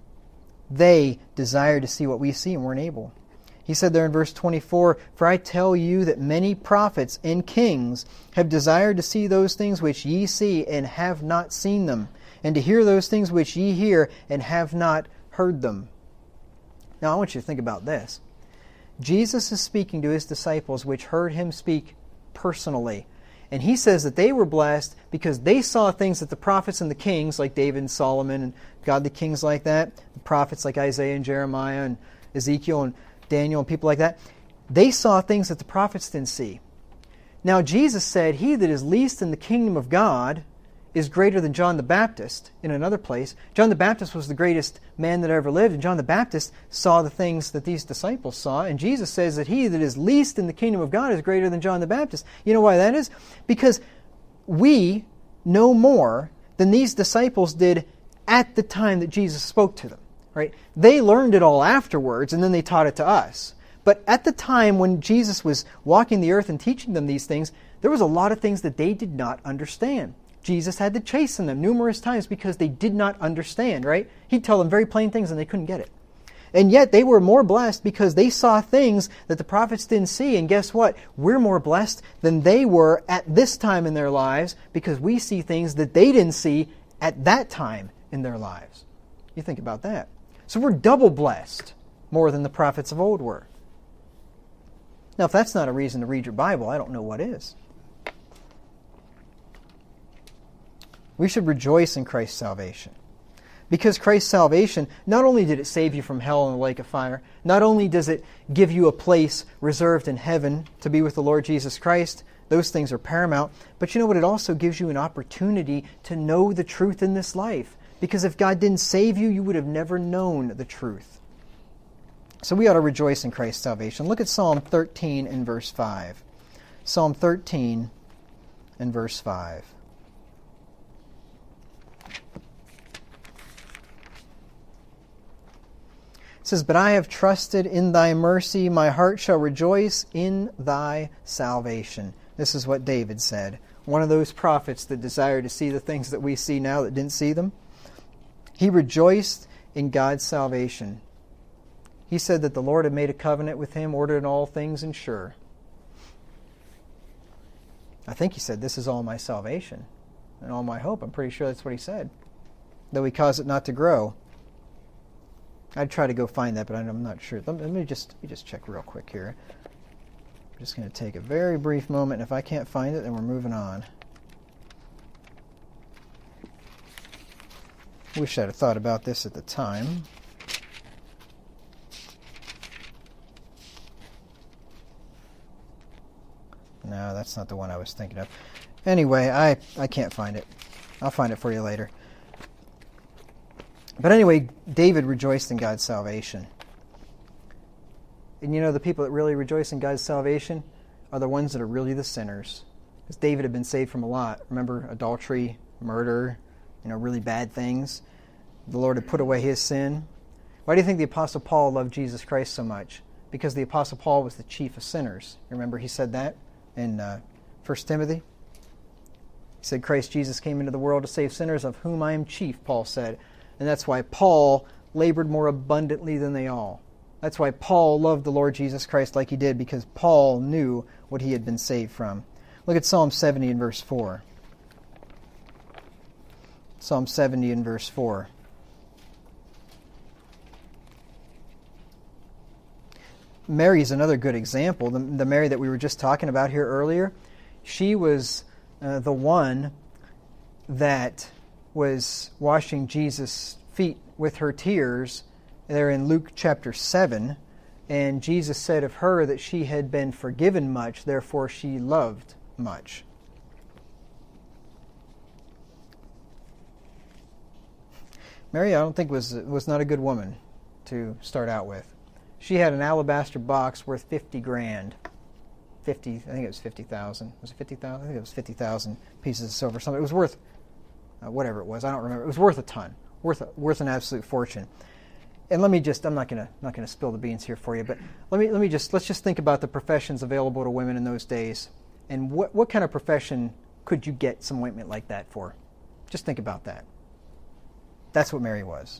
They desired to see what we see and weren't able. He said there in verse twenty-four, for I tell you that many prophets and kings have desired to see those things which ye see and have not seen them, and to hear those things which ye hear and have not heard them. Now, I want you to think about this. Jesus is speaking to His disciples, which heard Him speak personally. And He says that they were blessed because they saw things that the prophets and the kings, like David and Solomon and godly kings like that, the prophets like Isaiah and Jeremiah and Ezekiel and Daniel and people like that, they saw things that the prophets didn't see. Now, Jesus said, he that is least in the kingdom of God is greater than John the Baptist in another place. John the Baptist was the greatest man that ever lived, and John the Baptist saw the things that these disciples saw, and Jesus says that he that is least in the kingdom of God is greater than John the Baptist. You know why that is? Because we know more than these disciples did at the time that Jesus spoke to them. Right? They learned it all afterwards, and then they taught it to us. But at the time when Jesus was walking the earth and teaching them these things, there was a lot of things that they did not understand. Jesus had to chasten them numerous times because they did not understand, right? He'd tell them very plain things and they couldn't get it. And yet they were more blessed because they saw things that the prophets didn't see. And guess what? We're more blessed than they were at this time in their lives because we see things that they didn't see at that time in their lives. You think about that. So we're double blessed more than the prophets of old were. Now, if that's not a reason to read your Bible, I don't know what is. We should rejoice in Christ's salvation. Because Christ's salvation, not only did it save you from hell and the lake of fire, not only does it give you a place reserved in heaven to be with the Lord Jesus Christ, those things are paramount, but you know what? It also gives you an opportunity to know the truth in this life. Because if God didn't save you, you would have never known the truth. So we ought to rejoice in Christ's salvation. Look at Psalm thirteen and verse five. Psalm thirteen and verse five. It says, "But I have trusted in thy mercy, my heart shall rejoice in thy salvation." This is what David said. One of those prophets that desire to see the things that we see now that didn't see them. He rejoiced in God's salvation. He said that the Lord had made a covenant with him, ordered in all things, and sure. I think he said, "This is all my salvation and all my hope." I'm pretty sure that's what he said. Though he caused it not to grow. I'd try to go find that, but I'm not sure. Let me just let me just check real quick here. I'm just going to take a very brief moment, and if I can't find it, then we're moving on. Wish I'd have thought about this at the time. No, that's not the one I was thinking of. Anyway, I, I can't find it. I'll find it for you later. But anyway, David rejoiced in God's salvation. And you know, the people that really rejoice in God's salvation are the ones that are really the sinners. Because David had been saved from a lot. Remember, adultery, murder, you know, really bad things. The Lord had put away his sin. Why do you think the Apostle Paul loved Jesus Christ so much? Because the Apostle Paul was the chief of sinners. Remember he said that in uh, First Timothy? He said, "Christ Jesus came into the world to save sinners, of whom I am chief," Paul said. And that's why Paul labored more abundantly than they all. That's why Paul loved the Lord Jesus Christ like he did, because Paul knew what he had been saved from. Look at Psalm seventy and verse four. Psalm seventy and verse four. Mary is another good example. The, the Mary that we were just talking about here earlier, she was uh, the one that was washing Jesus' feet with her tears there in Luke chapter seven. And Jesus said of her that she had been forgiven much, therefore she loved much. Mary, I don't think was was not a good woman to start out with. She had an alabaster box worth fifty grand. Fifty, I think it was fifty thousand. Was it fifty thousand? I think it was fifty thousand pieces of silver. Something. It was worth uh, whatever it was. I don't remember. It was worth a ton. Worth worth an absolute fortune. And let me just, I'm not gonna not gonna spill the beans here for you, but let me let me just let's just think about the professions available to women in those days. And what what kind of profession could you get some ointment like that for? Just think about that. That's what Mary was.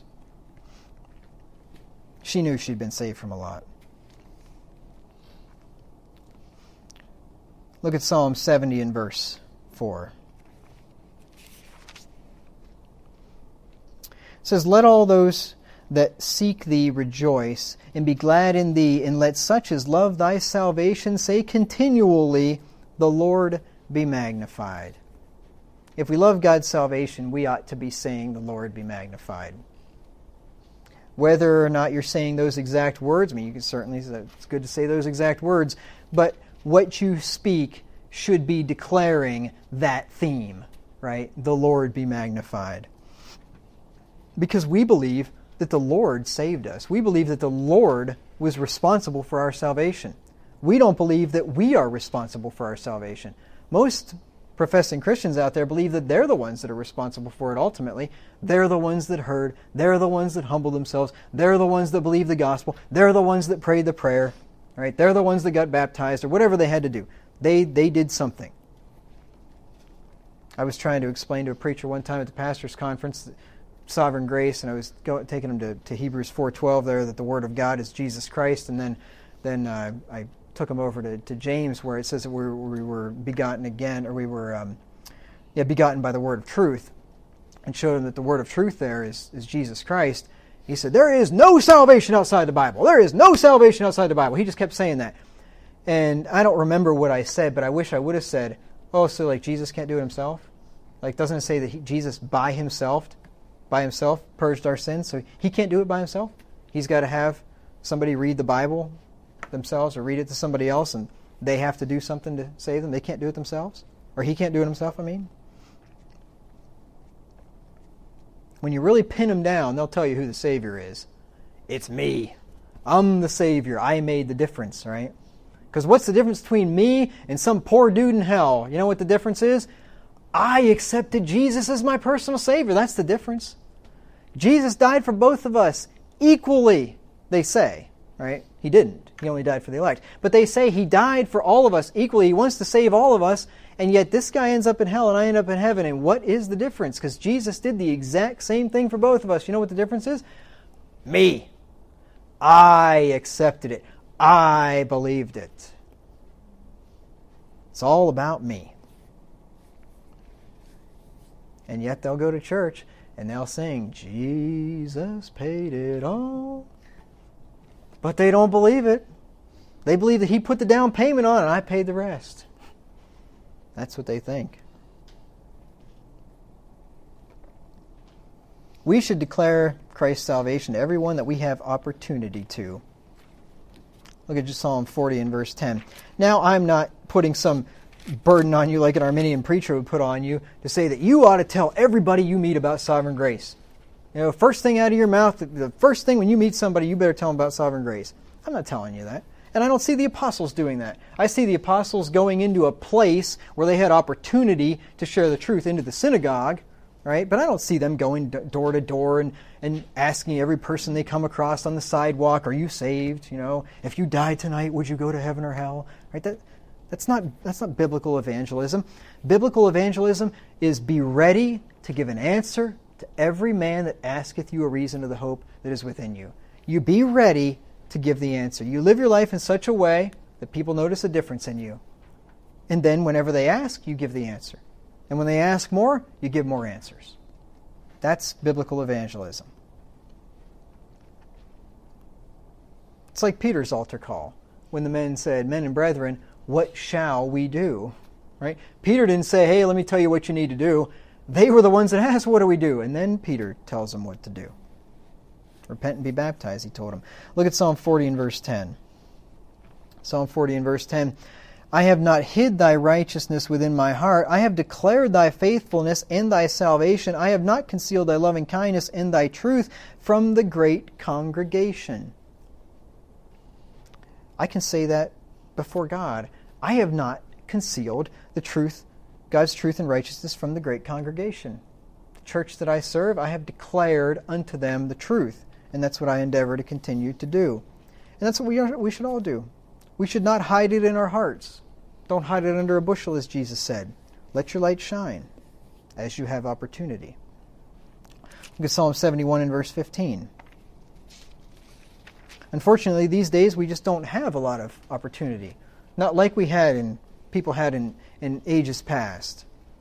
She knew she'd been saved from a lot. Look at Psalm seventy and verse four. It says, "Let all those that seek thee rejoice, and be glad in thee, and let such as love thy salvation say continually, the Lord be magnified." If we love God's salvation, we ought to be saying, "The Lord be magnified." Whether or not you're saying those exact words, I mean, you can certainly, it's good to say those exact words, but what you speak should be declaring that theme, right? The Lord be magnified. Because we believe that the Lord saved us. We believe that the Lord was responsible for our salvation. We don't believe that we are responsible for our salvation. Most professing Christians out there believe that they're the ones that are responsible for it ultimately. They're the ones that heard. They're the ones that humbled themselves. They're the ones that believed the gospel. They're the ones that prayed the prayer. Right? They're the ones that got baptized or whatever they had to do. They they did something. I was trying to explain to a preacher one time at the pastor's conference sovereign grace, and I was go, taking him to, to Hebrews four twelve there, that the Word of God is Jesus Christ, and then then uh, I took him over to, to James, where it says that we, we were begotten again, or we were um, yeah, begotten by the word of truth, and showed him that the word of truth there is, is Jesus Christ. He said, "There is no salvation outside the Bible. There is no salvation outside the Bible." He just kept saying that. And I don't remember what I said, but I wish I would have said, "Oh, so like Jesus can't do it himself? Like, doesn't it say that he, Jesus by himself, by himself purged our sins? So he can't do it by himself. He's got to have somebody read the Bible themselves or read it to somebody else, and they have to do something to save them. They can't do it themselves. Or he can't do it himself, I mean. When you really pin them down, they'll tell you who the Savior is. It's me. I'm the Savior. I made the difference, right? Because what's the difference between me and some poor dude in hell? You know what the difference is? I accepted Jesus as my personal Savior. That's the difference. Jesus died for both of us equally, they say, right? He didn't. He only died for the elect. But they say He died for all of us equally. He wants to save all of us, and yet this guy ends up in hell and I end up in heaven. And what is the difference? Because Jesus did the exact same thing for both of us. You know what the difference is? Me. I accepted it. I believed it. It's all about me. And yet they'll go to church and they'll sing, Jesus paid it all. But they don't believe it. They believe that He put the down payment on and I paid the rest. That's what they think. We should declare Christ's salvation to everyone that we have opportunity to. Look at just Psalm forty and verse ten. Now, I'm not putting some burden on you like an Arminian preacher would put on you to say that you ought to tell everybody you meet about sovereign grace. You know, first thing out of your mouth, the first thing when you meet somebody, you better tell them about sovereign grace. I'm not telling you that. And I don't see the apostles doing that. I see the apostles going into a place where they had opportunity to share the truth, into the synagogue, right? But I don't see them going door to door and, and asking every person they come across on the sidewalk, are you saved? You know, if you died tonight, would you go to heaven or hell? Right? That, that's not, that's not biblical evangelism. Biblical evangelism is be ready to give an answer to every man that asketh you a reason of the hope that is within you. You be ready to give the answer. You live your life in such a way that people notice a difference in you. And then whenever they ask, you give the answer. And when they ask more, you give more answers. That's biblical evangelism. It's like Peter's altar call when the men said, men and brethren, what shall we do? Right? Peter didn't say, hey, let me tell you what you need to do. They were the ones that asked, what do we do? And then Peter tells them what to do. Repent and be baptized, he told them. Look at Psalm forty and verse ten. Psalm forty and verse ten. I have not hid thy righteousness within my heart. I have declared thy faithfulness and thy salvation. I have not concealed thy loving kindness and thy truth from the great congregation. I can say that before God. I have not concealed the truth, God's truth and righteousness from the great congregation. The church that I serve, I have declared unto them the truth. And that's what I endeavor to continue to do. And that's what we are, we should all do. We should not hide it in our hearts. Don't hide it under a bushel, as Jesus said. Let your light shine as you have opportunity. Look at Psalm seventy-one and verse fifteen. Unfortunately, these days we just don't have a lot of opportunity. Not like we had in people had in, in ages past.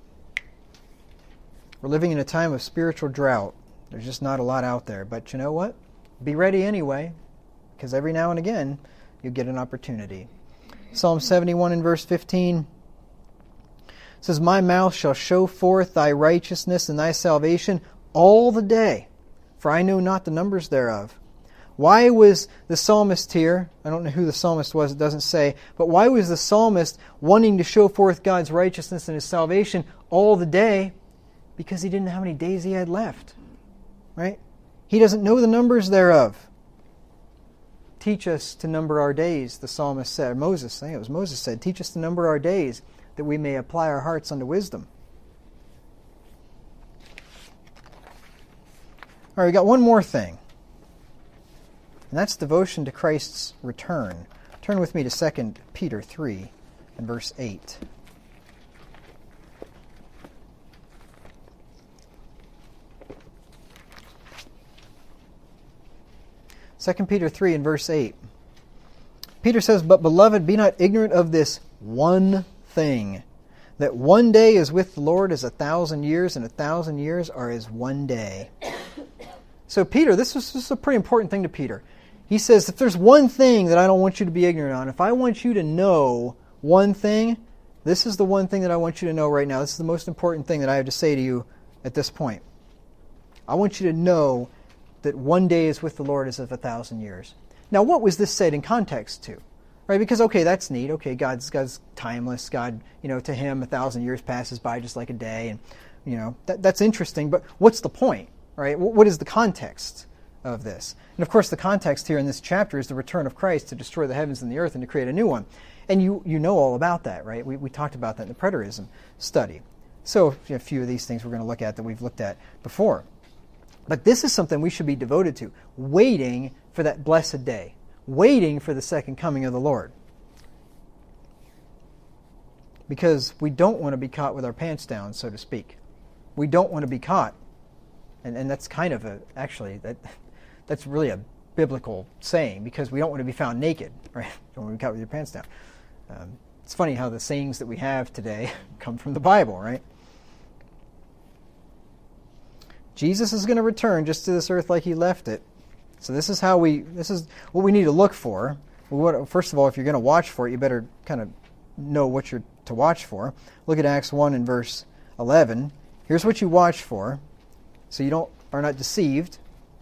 We're living in a time of spiritual drought. There's just not a lot out there. But you know what? Be ready anyway, because every now and again you get an opportunity. Psalm seventy-one and verse fifteen says, my mouth shall show forth thy righteousness and thy salvation all the day, for I know not the numbers thereof. Why was the psalmist here, I don't know who the psalmist was, it doesn't say, but why was the psalmist wanting to show forth God's righteousness and His salvation all the day? Because he didn't know how many days he had left. Right? He doesn't know the numbers thereof. Teach us to number our days, the psalmist said. Or Moses, I think it was Moses said, teach us to number our days, that we may apply our hearts unto wisdom. All right, we got one more thing. And that's devotion to Christ's return. Turn with me to Second Peter three and verse eight. Second Peter three and verse eight. Peter says, but beloved, be not ignorant of this one thing, that one day is with the Lord as a thousand years, and a thousand years are as one day. So Peter, this is, this is a pretty important thing to Peter. He says, if there's one thing that I don't want you to be ignorant on, if I want you to know one thing, This is the one thing that I want you to know right now. This is the most important thing that I have to say to you at this point. I want you to know that one day is with the Lord as of a thousand years. Now, what was this said in context to? Right? Because, okay, that's neat. Okay, God's God's timeless. God, you know, to him, a thousand years passes by just like a day. And, you know, that, that's interesting. But what's the point? Right? What is the context of this? And, of course, the context here in this chapter is the return of Christ to destroy the heavens and the earth and to create a new one. And you, you know all about that, right? We, we talked about that in the preterism study. So a few of these things we're going to look at that we've looked at before. But this is something we should be devoted to, waiting for that blessed day, waiting for the second coming of the Lord. Because we don't want to be caught with our pants down, so to speak. We don't want to be caught. And, and that's kind of a, actually, that that's really a biblical saying, because we don't want to be found naked, right? Don't want to be caught with your pants down. Um, it's funny how the sayings that we have today come from the Bible, right? Jesus is going to return just to this earth like he left it. So this is how we, this is what we need to look for. We want, first of all, if you're going to watch for it, you better kind of know what you're to watch for. Look at Acts one and verse eleven. Here's what you watch for, so you don't are not deceived.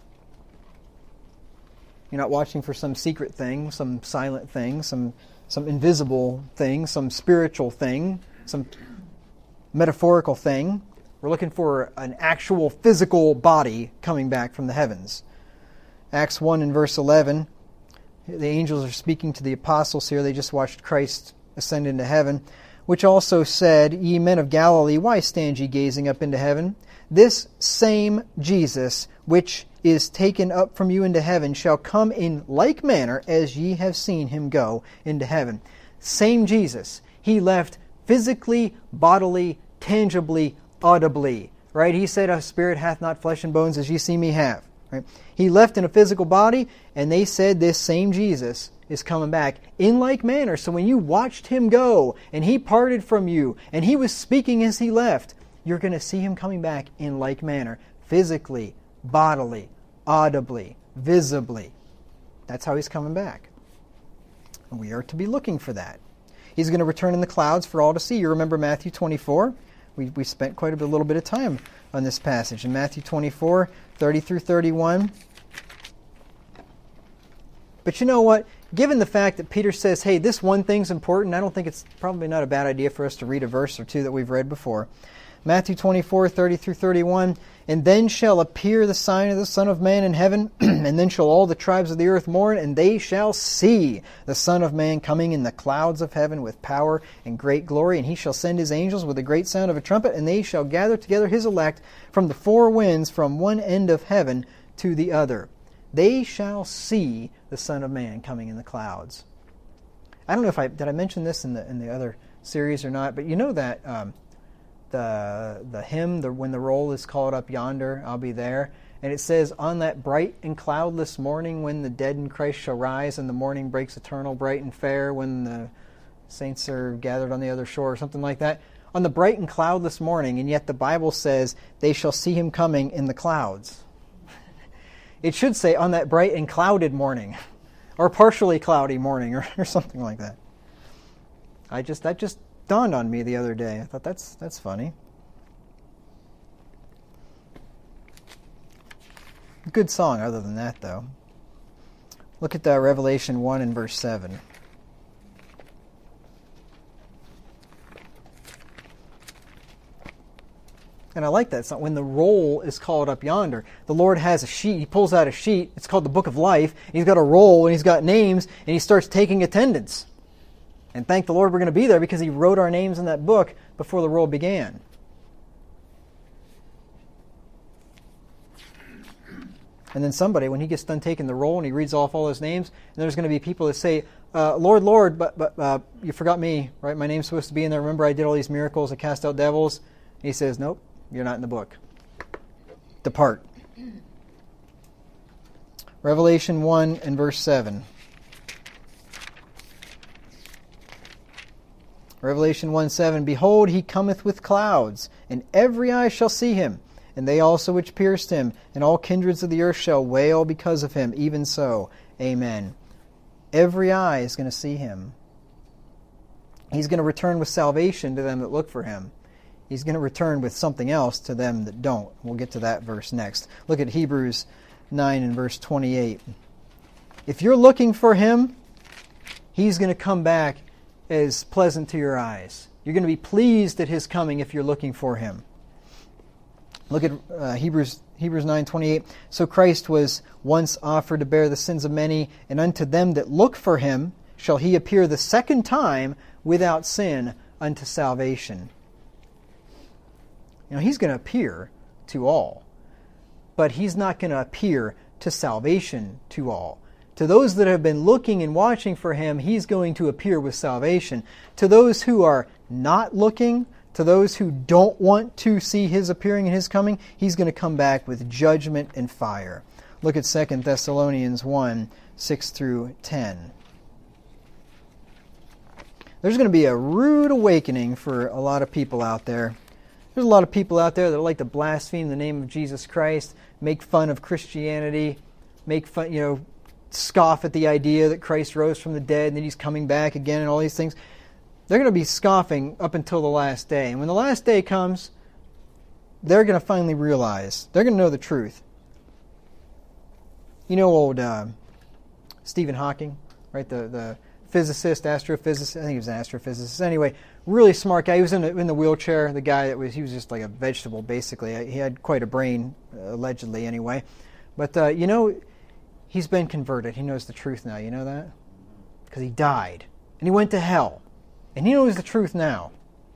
You're not watching for some secret thing, some silent thing, some some invisible thing, some spiritual thing, some metaphorical thing. We're looking for an actual physical body coming back from the heavens. Acts one and verse eleven, the angels are speaking to the apostles here. They just watched Christ ascend into heaven, which also said, Ye men of Galilee, why stand ye gazing up into heaven? This same Jesus, which is taken up from you into heaven, shall come in like manner as ye have seen him go into heaven. Same Jesus. He left physically, bodily, tangibly, audibly, right? He said, A spirit hath not flesh and bones as ye see me have. Right? He left in a physical body, and they said this same Jesus is coming back in like manner. So when you watched him go, and he parted from you, and he was speaking as he left, you're going to see him coming back in like manner, physically, bodily, audibly, visibly. That's how he's coming back. And we are to be looking for that. He's going to return in the clouds for all to see. You remember Matthew twenty-four? We we spent quite a, bit, a little bit of time on this passage. In Matthew twenty-four, thirty through thirty-one. But you know what? Given the fact that Peter says, hey, this one thing's important, I don't think it's probably not a bad idea for us to read a verse or two that we've read before. Matthew twenty-four, thirty through thirty-one. And then shall appear the sign of the Son of Man in heaven, and then shall all the tribes of the earth mourn, and they shall see the Son of Man coming in the clouds of heaven with power and great glory. And he shall send his angels with a great sound of a trumpet, and they shall gather together his elect from the four winds, from one end of heaven to the other. They shall see the Son of Man coming in the clouds. I don't know if I did I mention this in the in the other series or not, but you know that um, the the hymn, the, when the roll is called up yonder, I'll be there. And it says, on that bright and cloudless morning when the dead in Christ shall rise and the morning breaks eternal, bright and fair, when the saints are gathered on the other shore, or something like that. On the bright and cloudless morning, and yet the Bible says they shall see him coming in the clouds. It should say on that bright and clouded morning, or partially cloudy morning, or, or something like that. I just that just dawned on me the other day. I thought that's that's funny. Good song other than that, though. Look at uh, Revelation one and verse seven. And I like that. It's not when the roll is called up yonder. The Lord has a sheet. He pulls out a sheet. It's called the Book of Life. He's got a roll, and he's got names, and he starts taking attendance. And thank the Lord we're going to be there because he wrote our names in that book before the roll began. And then somebody, when he gets done taking the roll and he reads off all his names, and there's going to be people that say, uh, Lord, Lord, but but uh, you forgot me, right? My name's supposed to be in there. Remember I did all these miracles. I cast out devils. And he says, nope, you're not in the book. Depart. Revelation one and verse seven. Revelation one seven, Behold, he cometh with clouds, and every eye shall see him, and they also which pierced him, and all kindreds of the earth shall wail because of him. Even so, amen. Every eye is going to see him. He's going to return with salvation to them that look for him. He's going to return with something else to them that don't. We'll get to that verse next. Look at Hebrews nine and verse twenty-eight. If you're looking for him, he's going to come back as pleasant to your eyes. You're going to be pleased at his coming if you're looking for him. Look at uh, Hebrews Hebrews nine twenty-eight. So Christ was once offered to bear the sins of many, and unto them that look for him shall he appear the second time without sin unto salvation. You know, he's going to appear to all, but he's not going to appear to salvation to all. To those that have been looking and watching for him, he's going to appear with salvation. To those who are not looking, to those who don't want to see his appearing and his coming, he's going to come back with judgment and fire. Look at Second Thessalonians one, six through ten. There's going to be a rude awakening for a lot of people out there. There's a lot of people out there that like to blaspheme the name of Jesus Christ, make fun of Christianity, make fun, you know, scoff at the idea that Christ rose from the dead and that he's coming back again and all these things. They're going to be scoffing up until the last day. And when the last day comes, they're going to finally realize. They're going to know the truth. You know old uh, Stephen Hawking, right? The the physicist, astrophysicist. I think he was an astrophysicist. Anyway, really smart guy. He was in, a, in the wheelchair. The guy that was, he was just like a vegetable, basically. He had quite a brain, uh, allegedly, anyway. But, uh, you know, he's been converted. He knows the truth now. You know that? Because he died. And he went to hell. And he knows the truth now.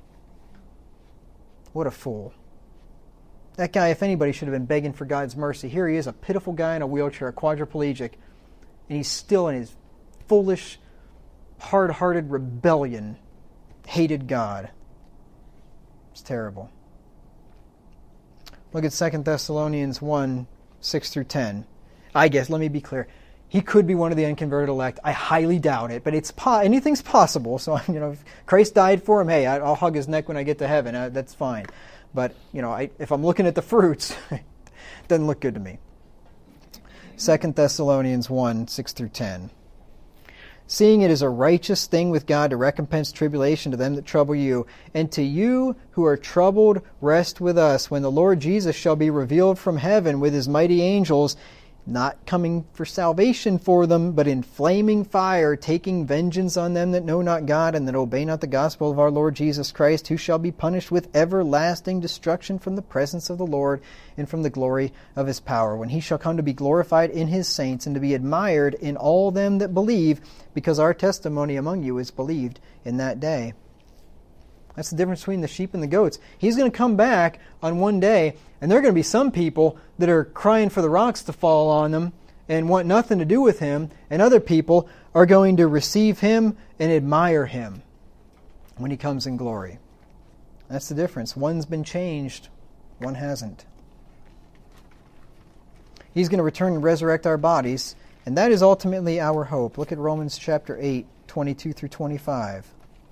What a fool. That guy, if anybody, should have been begging for God's mercy. Here he is, a pitiful guy in a wheelchair, a quadriplegic, and he's still in his foolish, hard-hearted rebellion, hated God. It's terrible. Look at Second Thessalonians one, six through ten. I guess, let me be clear. He could be one of the unconverted elect. I highly doubt it, but it's po- anything's possible. So, you know, if Christ died for him, hey, I'll hug his neck when I get to heaven. Uh, that's fine. But, you know, I, if I'm looking at the fruits, it doesn't look good to me. Second Thessalonians one, six through ten. Seeing it is a righteous thing with God to recompense tribulation to them that trouble you, and to you who are troubled, rest with us, when the Lord Jesus shall be revealed from heaven with his mighty angels, not coming for salvation for them, but in flaming fire, taking vengeance on them that know not God and that obey not the gospel of our Lord Jesus Christ, who shall be punished with everlasting destruction from the presence of the Lord and from the glory of his power, when he shall come to be glorified in his saints and to be admired in all them that believe, because our testimony among you is believed in that day. That's the difference between the sheep and the goats. He's going to come back on one day, and there are going to be some people that are crying for the rocks to fall on them and want nothing to do with him, and other people are going to receive him and admire him when he comes in glory. That's the difference. One's been changed, one hasn't. He's going to return and resurrect our bodies, and that is ultimately our hope. Look at Romans chapter eight, twenty-two through twenty-five.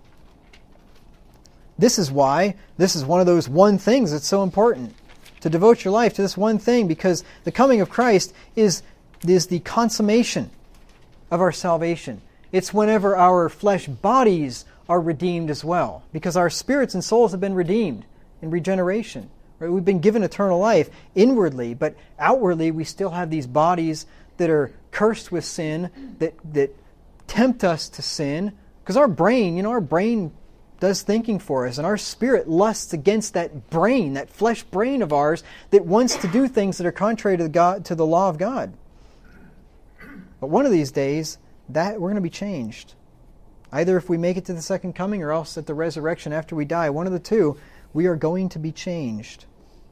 This is why this is one of those one things that's so important, to devote your life to this one thing, because the coming of Christ is, is the consummation of our salvation. It's whenever our flesh bodies are redeemed as well, because our spirits and souls have been redeemed in regeneration. Right? We've been given eternal life inwardly, but outwardly we still have these bodies that are cursed with sin, that, that tempt us to sin, because our brain, you know, our brain does thinking for us, and our spirit lusts against that brain, that flesh brain of ours that wants to do things that are contrary to the, God, to the law of God. But one of these days, that we're going to be changed. Either if we make it to the second coming, or else at the resurrection after we die. One of the two, we are going to be changed.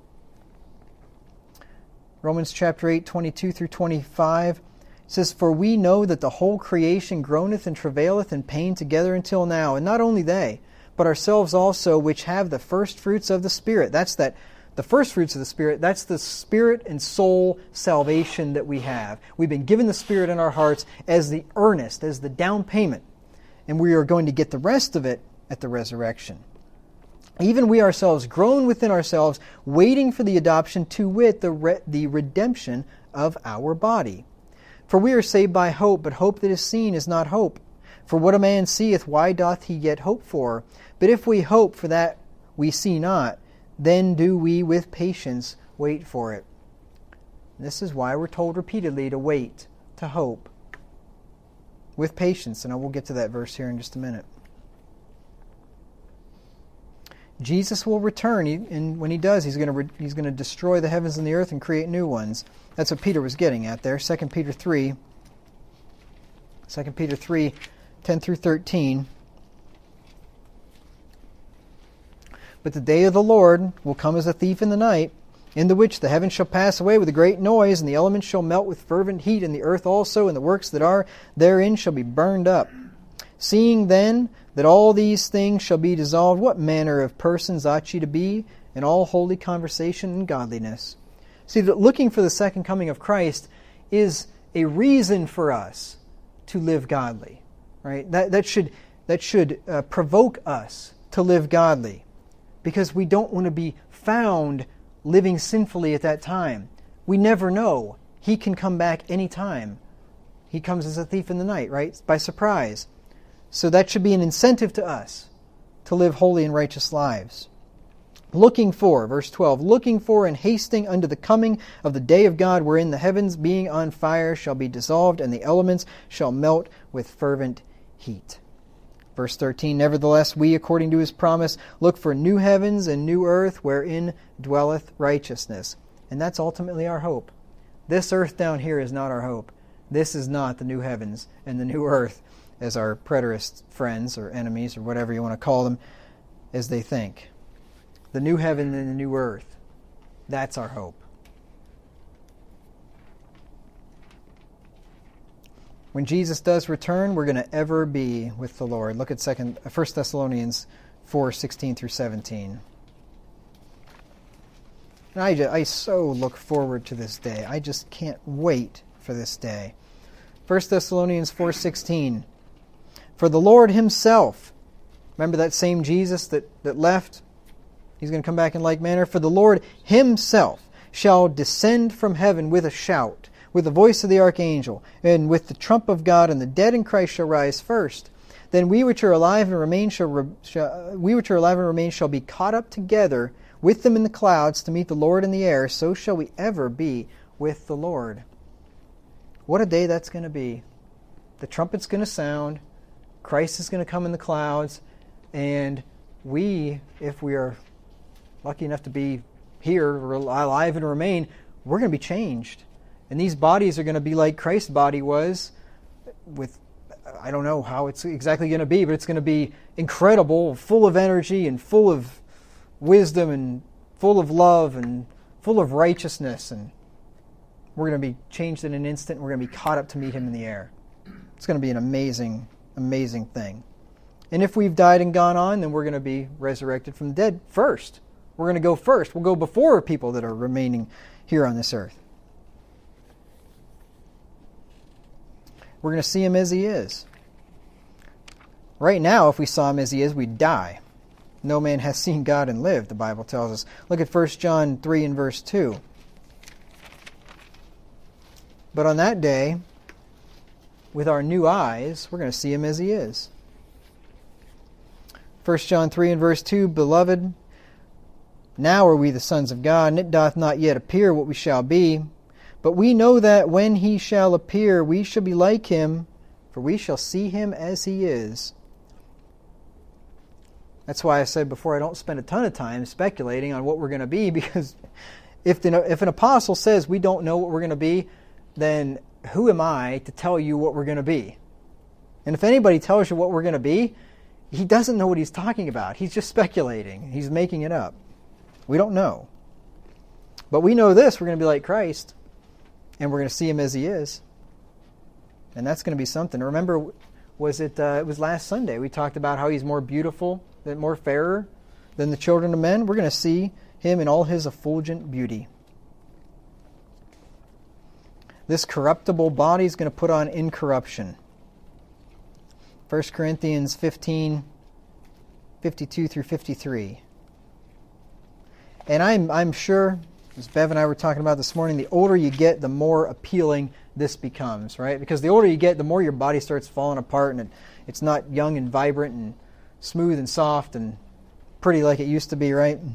Romans chapter eight, twenty-two through twenty-five says, For we know that the whole creation groaneth and travaileth in pain together until now, and not only they, but ourselves also, which have the first fruits of the Spirit. That's that, the first fruits of the Spirit, that's the spirit and soul salvation that we have. We've been given the Spirit in our hearts as the earnest, as the down payment. And we are going to get the rest of it at the resurrection. Even we ourselves groan within ourselves, waiting for the adoption, to wit, the, re- the redemption of our body. For we are saved by hope, but hope that is seen is not hope. For what a man seeth, why doth he yet hope for? But if we hope for that we see not, then do we with patience wait for it. This is why we're told repeatedly to wait, to hope, with patience. And I will get to that verse here in just a minute. Jesus will return, and when he does, he's going to re- he's going to destroy the heavens and the earth and create new ones. That's what Peter was getting at there. Second Peter three, Second Peter three, ten through thirteen. But the day of the Lord will come as a thief in the night, in the which the heavens shall pass away with a great noise, and the elements shall melt with fervent heat, and the earth also, and the works that are therein shall be burned up. Seeing then that all these things shall be dissolved, what manner of persons ought ye to be in all holy conversation and godliness? See, that looking for the second coming of Christ is a reason for us to live godly, right? That that should that should uh, provoke us to live godly, because we don't want to be found living sinfully at that time. We never know. He can come back any time. He comes as a thief in the night, right? By surprise. So that should be an incentive to us to live holy and righteous lives. Looking for, verse twelve, looking for and hasting unto the coming of the day of God, wherein the heavens being on fire shall be dissolved, and the elements shall melt with fervent heat. Verse thirteen, nevertheless, we, according to his promise, look for new heavens and new earth, wherein dwelleth righteousness. And that's ultimately our hope. This earth down here is not our hope. This is not the new heavens and the new earth, as our preterist friends or enemies or whatever you want to call them, as they think. The new heaven and the new earth, that's our hope. When Jesus does return, we're going to ever be with the Lord. Look at second, First Thessalonians four, sixteen through seventeen. And I, just, I so look forward to this day. I just can't wait for this day. First Thessalonians four, sixteen. For the Lord himself, remember that same Jesus that, that left? He's going to come back in like manner. For the Lord himself shall descend from heaven with a shout, with the voice of the archangel, and with the trump of God, and the dead in Christ shall rise first. Then we which are alive and remain shall, re, shall we which are alive and remain shall be caught up together with them in the clouds to meet the Lord in the air. So shall we ever be with the Lord. What a day that's going to be. The trumpet's going to sound. Christ is going to come in the clouds. And we, if we are lucky enough to be here, alive and remain, we're going to be changed. And these bodies are going to be like Christ's body was, with, I don't know how it's exactly going to be, but it's going to be incredible, full of energy and full of wisdom and full of love and full of righteousness. And we're going to be changed in an instant. We're going to be caught up to meet him in the air. It's going to be an amazing, amazing thing. And if we've died and gone on, then we're going to be resurrected from the dead first. We're going to go first. We'll go before people that are remaining here on this earth. We're going to see him as he is. Right now, if we saw him as he is, we'd die. No man has seen God and lived, the Bible tells us. Look at First John three and verse two. But on that day, with our new eyes, we're going to see him as he is. First John three and verse two, Beloved, now are we the sons of God, and it doth not yet appear what we shall be. But we know that when he shall appear, we shall be like him, for we shall see him as he is. That's why I said before, I don't spend a ton of time speculating on what we're going to be, because if, the, if an apostle says we don't know what we're going to be, then who am I to tell you what we're going to be? And if anybody tells you what we're going to be, he doesn't know what he's talking about. He's just speculating. He's making it up. We don't know. But we know this, we're going to be like Christ, and we're going to see him as he is. And that's going to be something. Remember, was it uh, it was last Sunday, we talked about how he's more beautiful, more fairer than the children of men. We're going to see him in all his effulgent beauty. This corruptible body is going to put on incorruption. First Corinthians fifteen, fifty-two through fifty-three. And I'm I'm sure, as Bev and I were talking about this morning, the older you get, the more appealing this becomes, right? Because the older you get, the more your body starts falling apart, and it, it's not young and vibrant and smooth and soft and pretty like it used to be, right?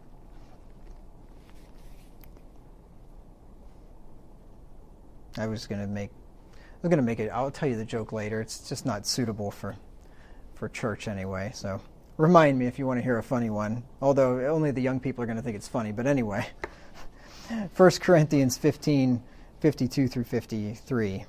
I was going to make, I'm going to make it, I'll tell you the joke later. It's just not suitable for, for church anyway, so remind me if you want to hear a funny one, although only the young people are going to think it's funny, but anyway. First Corinthians fifteen, fifty-two through fifty-three.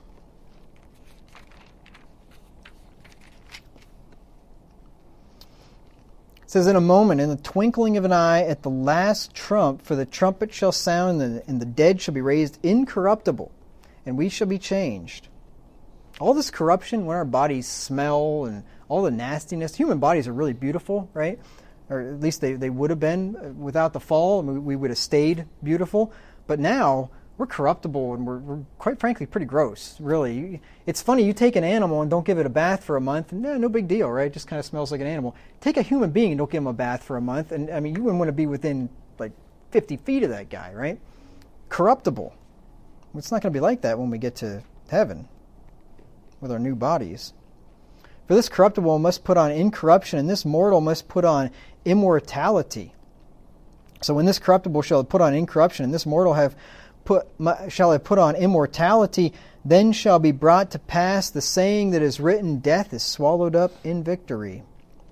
It says, in a moment, in the twinkling of an eye, at the last trump, for the trumpet shall sound, and the, and the dead shall be raised incorruptible, and we shall be changed. All this corruption, when our bodies smell and all the nastiness, human bodies are really beautiful, right? Or at least they, they would have been without the fall, and we would have stayed beautiful. But now we're corruptible, and we're, we're quite frankly pretty gross, really. It's funny, you take an animal and don't give it a bath for a month, and eh, no big deal, right? It just kind of smells like an animal. Take a human being and don't give him a bath for a month, and I mean, you wouldn't want to be within like fifty feet of that guy, right? Corruptible. It's not going to be like that when we get to heaven with our new bodies. For this corruptible must put on incorruption, and this mortal must put on immortality. So when this corruptible shall put on incorruption, and this mortal have put shall have put on immortality, then shall be brought to pass the saying that is written, death is swallowed up in victory.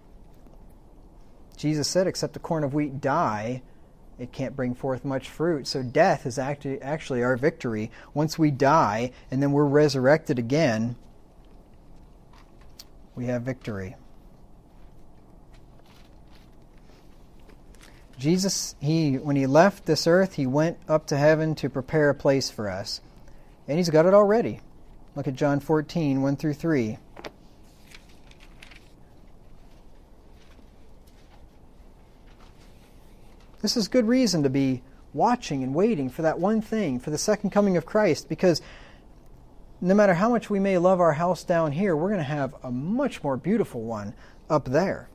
Jesus said, except a corn of wheat die, it can't bring forth much fruit. So death is actually, actually our victory. Once we die, and then we're resurrected again, we have victory. Jesus, he when he left this earth, he went up to heaven to prepare a place for us. And he's got it already. Look at John fourteen, one through three. This is good reason to be watching and waiting for that one thing, for the second coming of Christ, because no matter how much we may love our house down here, we're going to have a much more beautiful one up there.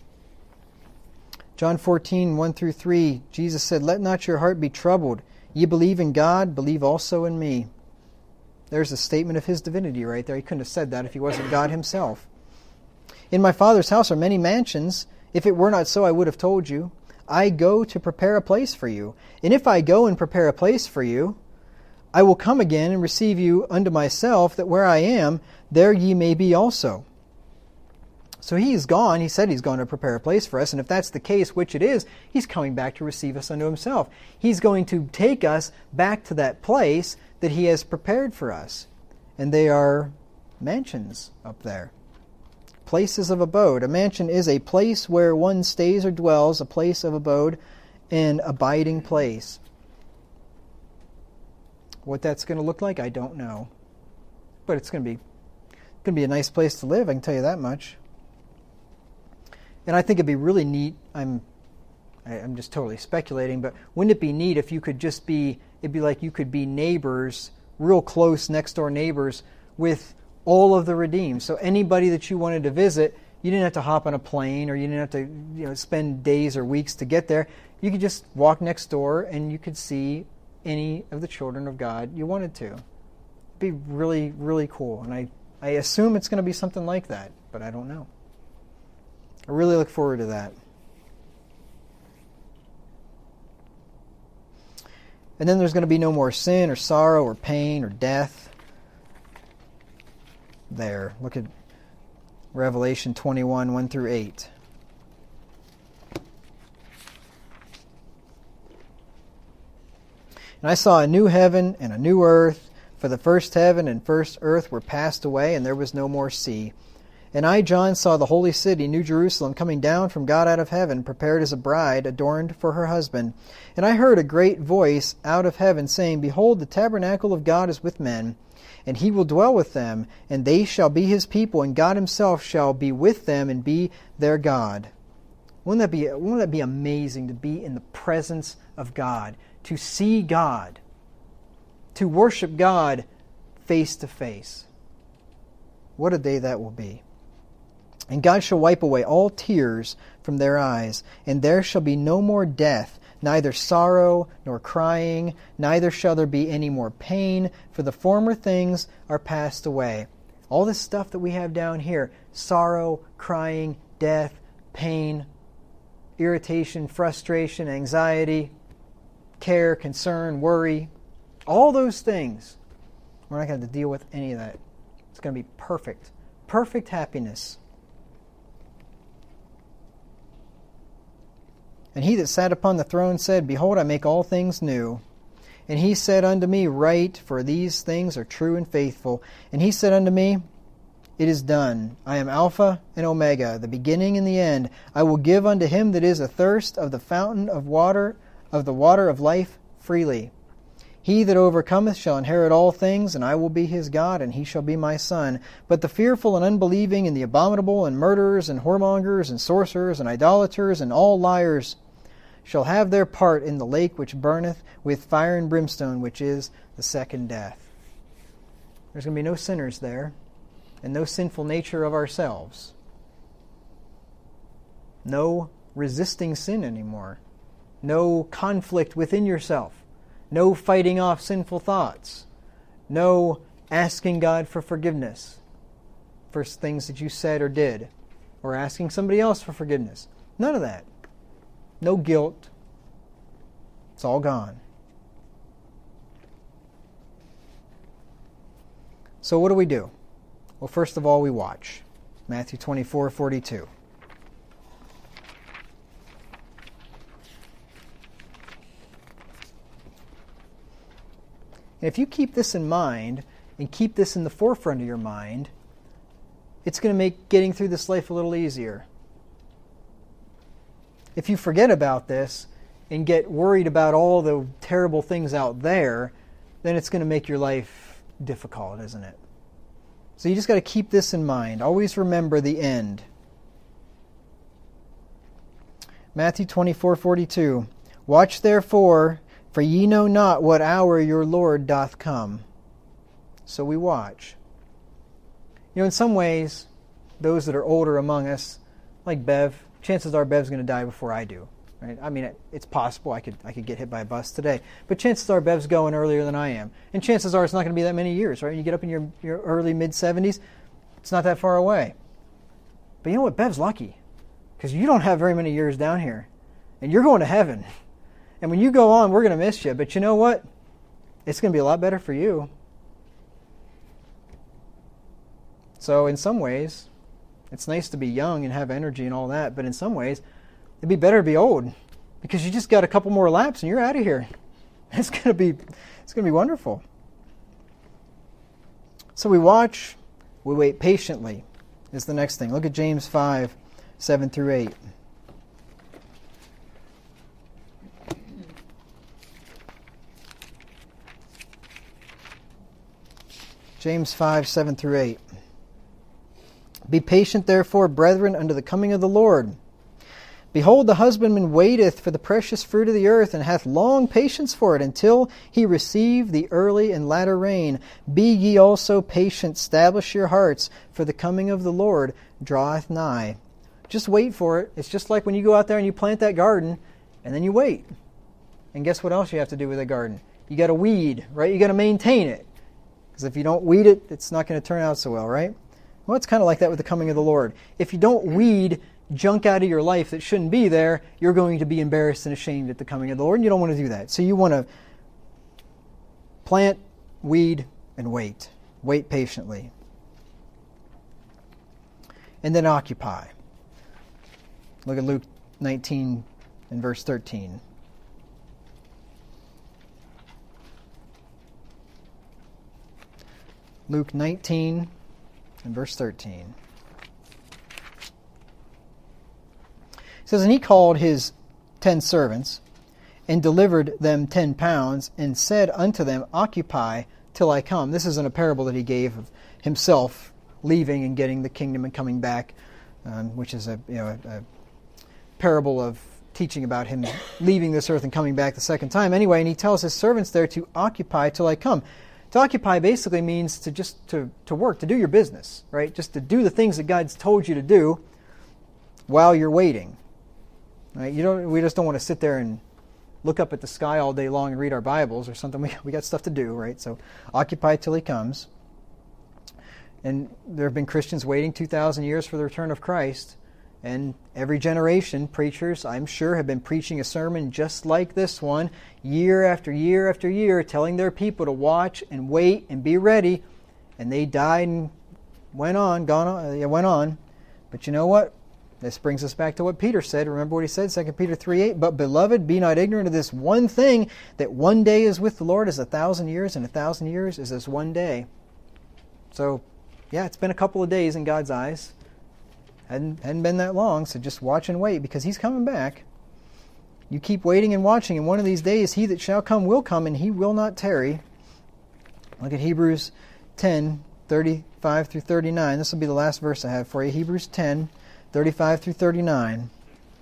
John fourteen, one through three, Jesus said, let not your heart be troubled. Ye believe in God, believe also in me. There's a statement of his divinity right there. He couldn't have said that if he wasn't God himself. In my Father's house are many mansions. If it were not so, I would have told you. I go to prepare a place for you. And if I go and prepare a place for you, I will come again and receive you unto myself, that where I am, there ye may be also. So he's gone. He said he's going to prepare a place for us. And if that's the case, which it is, he's coming back to receive us unto himself. He's going to take us back to that place that he has prepared for us. And they are mansions up there. Places of abode. A mansion is a place where one stays or dwells, a place of abode, an abiding place. What that's going to look like, I don't know. But it's going to be, going to be a nice place to live, I can tell you that much. And I think it'd be really neat, I'm I'm just totally speculating, but wouldn't it be neat if you could just be, it'd be like you could be neighbors, real close next door neighbors with all of the redeemed. So anybody that you wanted to visit, you didn't have to hop on a plane, or you didn't have to, you know, spend days or weeks to get there. You could just walk next door and you could see any of the children of God you wanted to. It'd be really, really cool. And I, I assume it's going to be something like that, but I don't know. I really look forward to that. And then there's going to be no more sin or sorrow or pain or death. There. Look at Revelation twenty-one, one through eight. And I saw a new heaven and a new earth, for the first heaven and first earth were passed away, and there was no more sea. And I, John, saw the holy city, New Jerusalem, coming down from God out of heaven, prepared as a bride, adorned for her husband. And I heard a great voice out of heaven, saying, Behold, the tabernacle of God is with men, and he will dwell with them, and they shall be his people, and God himself shall be with them and be their God. Wouldn't that be, wouldn't that be amazing to be in the presence of God, to see God, to worship God face to face? What a day that will be. And God shall wipe away all tears from their eyes, and there shall be no more death, neither sorrow nor crying, neither shall there be any more pain, for the former things are passed away. All this stuff that we have down here, sorrow, crying, death, pain, irritation, frustration, anxiety, care, concern, worry, all those things, we're not going to have to deal with any of that. It's going to be perfect. Perfect happiness. And he that sat upon the throne said, Behold, I make all things new. And he said unto me, Write, for these things are true and faithful. And he said unto me, It is done. I am Alpha and Omega, the beginning and the end. I will give unto him that is athirst of the fountain of water, of the water of life freely. He that overcometh shall inherit all things, and I will be his God, and he shall be my son. But the fearful and unbelieving, and the abominable, and murderers, and whoremongers, and sorcerers, and idolaters, and all liars, shall have their part in the lake which burneth with fire and brimstone, which is the second death. There's going to be no sinners there, and no sinful nature of ourselves. No resisting sin anymore. No conflict within yourself. No fighting off sinful thoughts. No asking God for forgiveness for things that you said or did, or asking somebody else for forgiveness. None of that. No guilt. It's all gone. So what do we do? Well, first of all, we watch. Matthew twenty-four forty-two. And if you keep this in mind, and keep this in the forefront of your mind, it's going to make getting through this life a little easier. If you forget about this and get worried about all the terrible things out there, then it's going to make your life difficult, isn't it? So you just got to keep this in mind. Always remember the end. Matthew twenty-four forty-two. Watch therefore, for ye know not what hour your Lord doth come. So we watch. You know, in some ways, those that are older among us, like Bev, chances are Bev's going to die before I do. Right? I mean, it's possible I could I could get hit by a bus today, but chances are Bev's going earlier than I am, and chances are it's not going to be that many years. Right? You get up in your your early mid seventies, it's not that far away. But you know what? Bev's lucky, because you don't have very many years down here, and you're going to heaven. And when you go on, we're going to miss you. But you know what? It's going to be a lot better for you. So in some ways, it's nice to be young and have energy and all that. But in some ways, it'd be better to be old, because you just got a couple more laps and you're out of here. It's going to be, it's going to be wonderful. So we watch, we wait patiently is the next thing. Look at James five, seven through eight. James five, seven through eight. Be patient, therefore, brethren, unto the coming of the Lord. Behold, the husbandman waiteth for the precious fruit of the earth, and hath long patience for it, until he receive the early and latter rain. Be ye also patient, establish your hearts, for the coming of the Lord draweth nigh. Just wait for it. It's just like when you go out there and you plant that garden, and then you wait. And guess what else you have to do with a garden? You got to weed, right? You got to maintain it. Because if you don't weed it, it's not going to turn out so well, right? Well, it's kind of like that with the coming of the Lord. If you don't weed junk out of your life that shouldn't be there, you're going to be embarrassed and ashamed at the coming of the Lord, and you don't want to do that. So you want to plant, weed, and wait. Wait patiently. And then occupy. Look at Luke nineteen and verse thirteen. Luke nineteen and verse thirteen. It says, And he called his ten servants, and delivered them ten pounds, and said unto them, Occupy till I come. This isn't a parable that he gave of himself leaving and getting the kingdom and coming back, um, which is a, you know, a, a parable of teaching about him leaving this earth and coming back the second time. Anyway, and he tells his servants there to occupy till I come. To occupy basically means to just to, to work, to do your business, right? Just to do the things that God's told you to do while you're waiting. Right? You don't. We just don't want to sit there and look up at the sky all day long and read our Bibles or something. We, we got stuff to do, right? So occupy till he comes. And there have been Christians waiting two thousand years for the return of Christ. And every generation, preachers, I'm sure, have been preaching a sermon just like this one, year after year after year, telling their people to watch and wait and be ready. And they died and went on, gone on, went on. But you know what? This brings us back to what Peter said. Remember what he said, Second Peter three eight? But beloved, be not ignorant of this one thing, that one day is with the Lord as a thousand years, and a thousand years is as one day. So, yeah, it's been a couple of days in God's eyes. Hadn't, hadn't been that long, so just watch and wait, because he's coming back. You keep waiting and watching, and one of these days he that shall come will come, and he will not tarry. Look at Hebrews ten, thirty-five through thirty-nine. This will be the last verse I have for you. Hebrews ten, thirty-five through thirty-nine.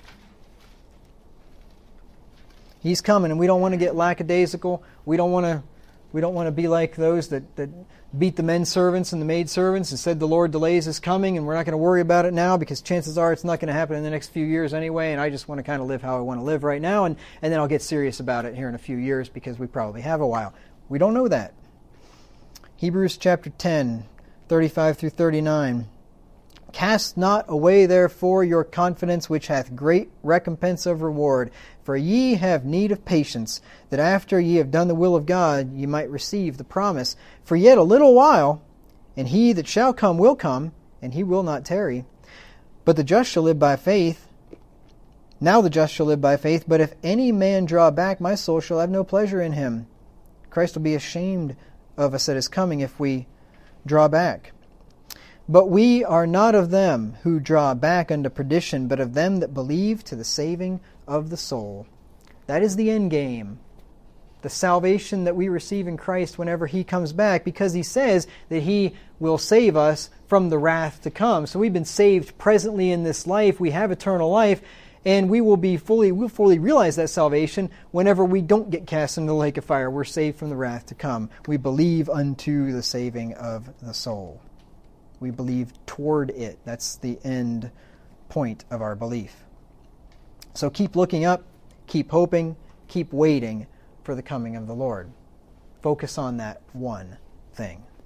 He's coming, and we don't want to get lackadaisical. We don't want to we don't want to be like those that, that beat the men servants and the maid servants and said the Lord delays his coming and we're not going to worry about it now because chances are it's not going to happen in the next few years anyway, and I just want to kind of live how I want to live right now, and, and then I'll get serious about it here in a few years because we probably have a while. We don't know that. Hebrews chapter ten, thirty-five through thirty-nine. Cast not away therefore your confidence, which hath great recompense of reward. For ye have need of patience, that after ye have done the will of God, ye might receive the promise. For yet a little while, and he that shall come will come, and he will not tarry. But the just shall live by faith. Now the just shall live by faith. But if any man draw back, my soul shall have no pleasure in him. Christ will be ashamed of us at his coming if we draw back. But we are not of them who draw back unto perdition, but of them that believe to the saving of the soul. That is the end game. The salvation that we receive in Christ whenever he comes back, because he says that he will save us from the wrath to come. So we've been saved presently in this life. We have eternal life, and we will be fully, we'll fully realize that salvation whenever we don't get cast into the lake of fire. We're saved from the wrath to come. We believe unto the saving of the soul. We believe toward it. That's the end point of our belief. So keep looking up, keep hoping, keep waiting for the coming of the Lord. Focus on that one thing.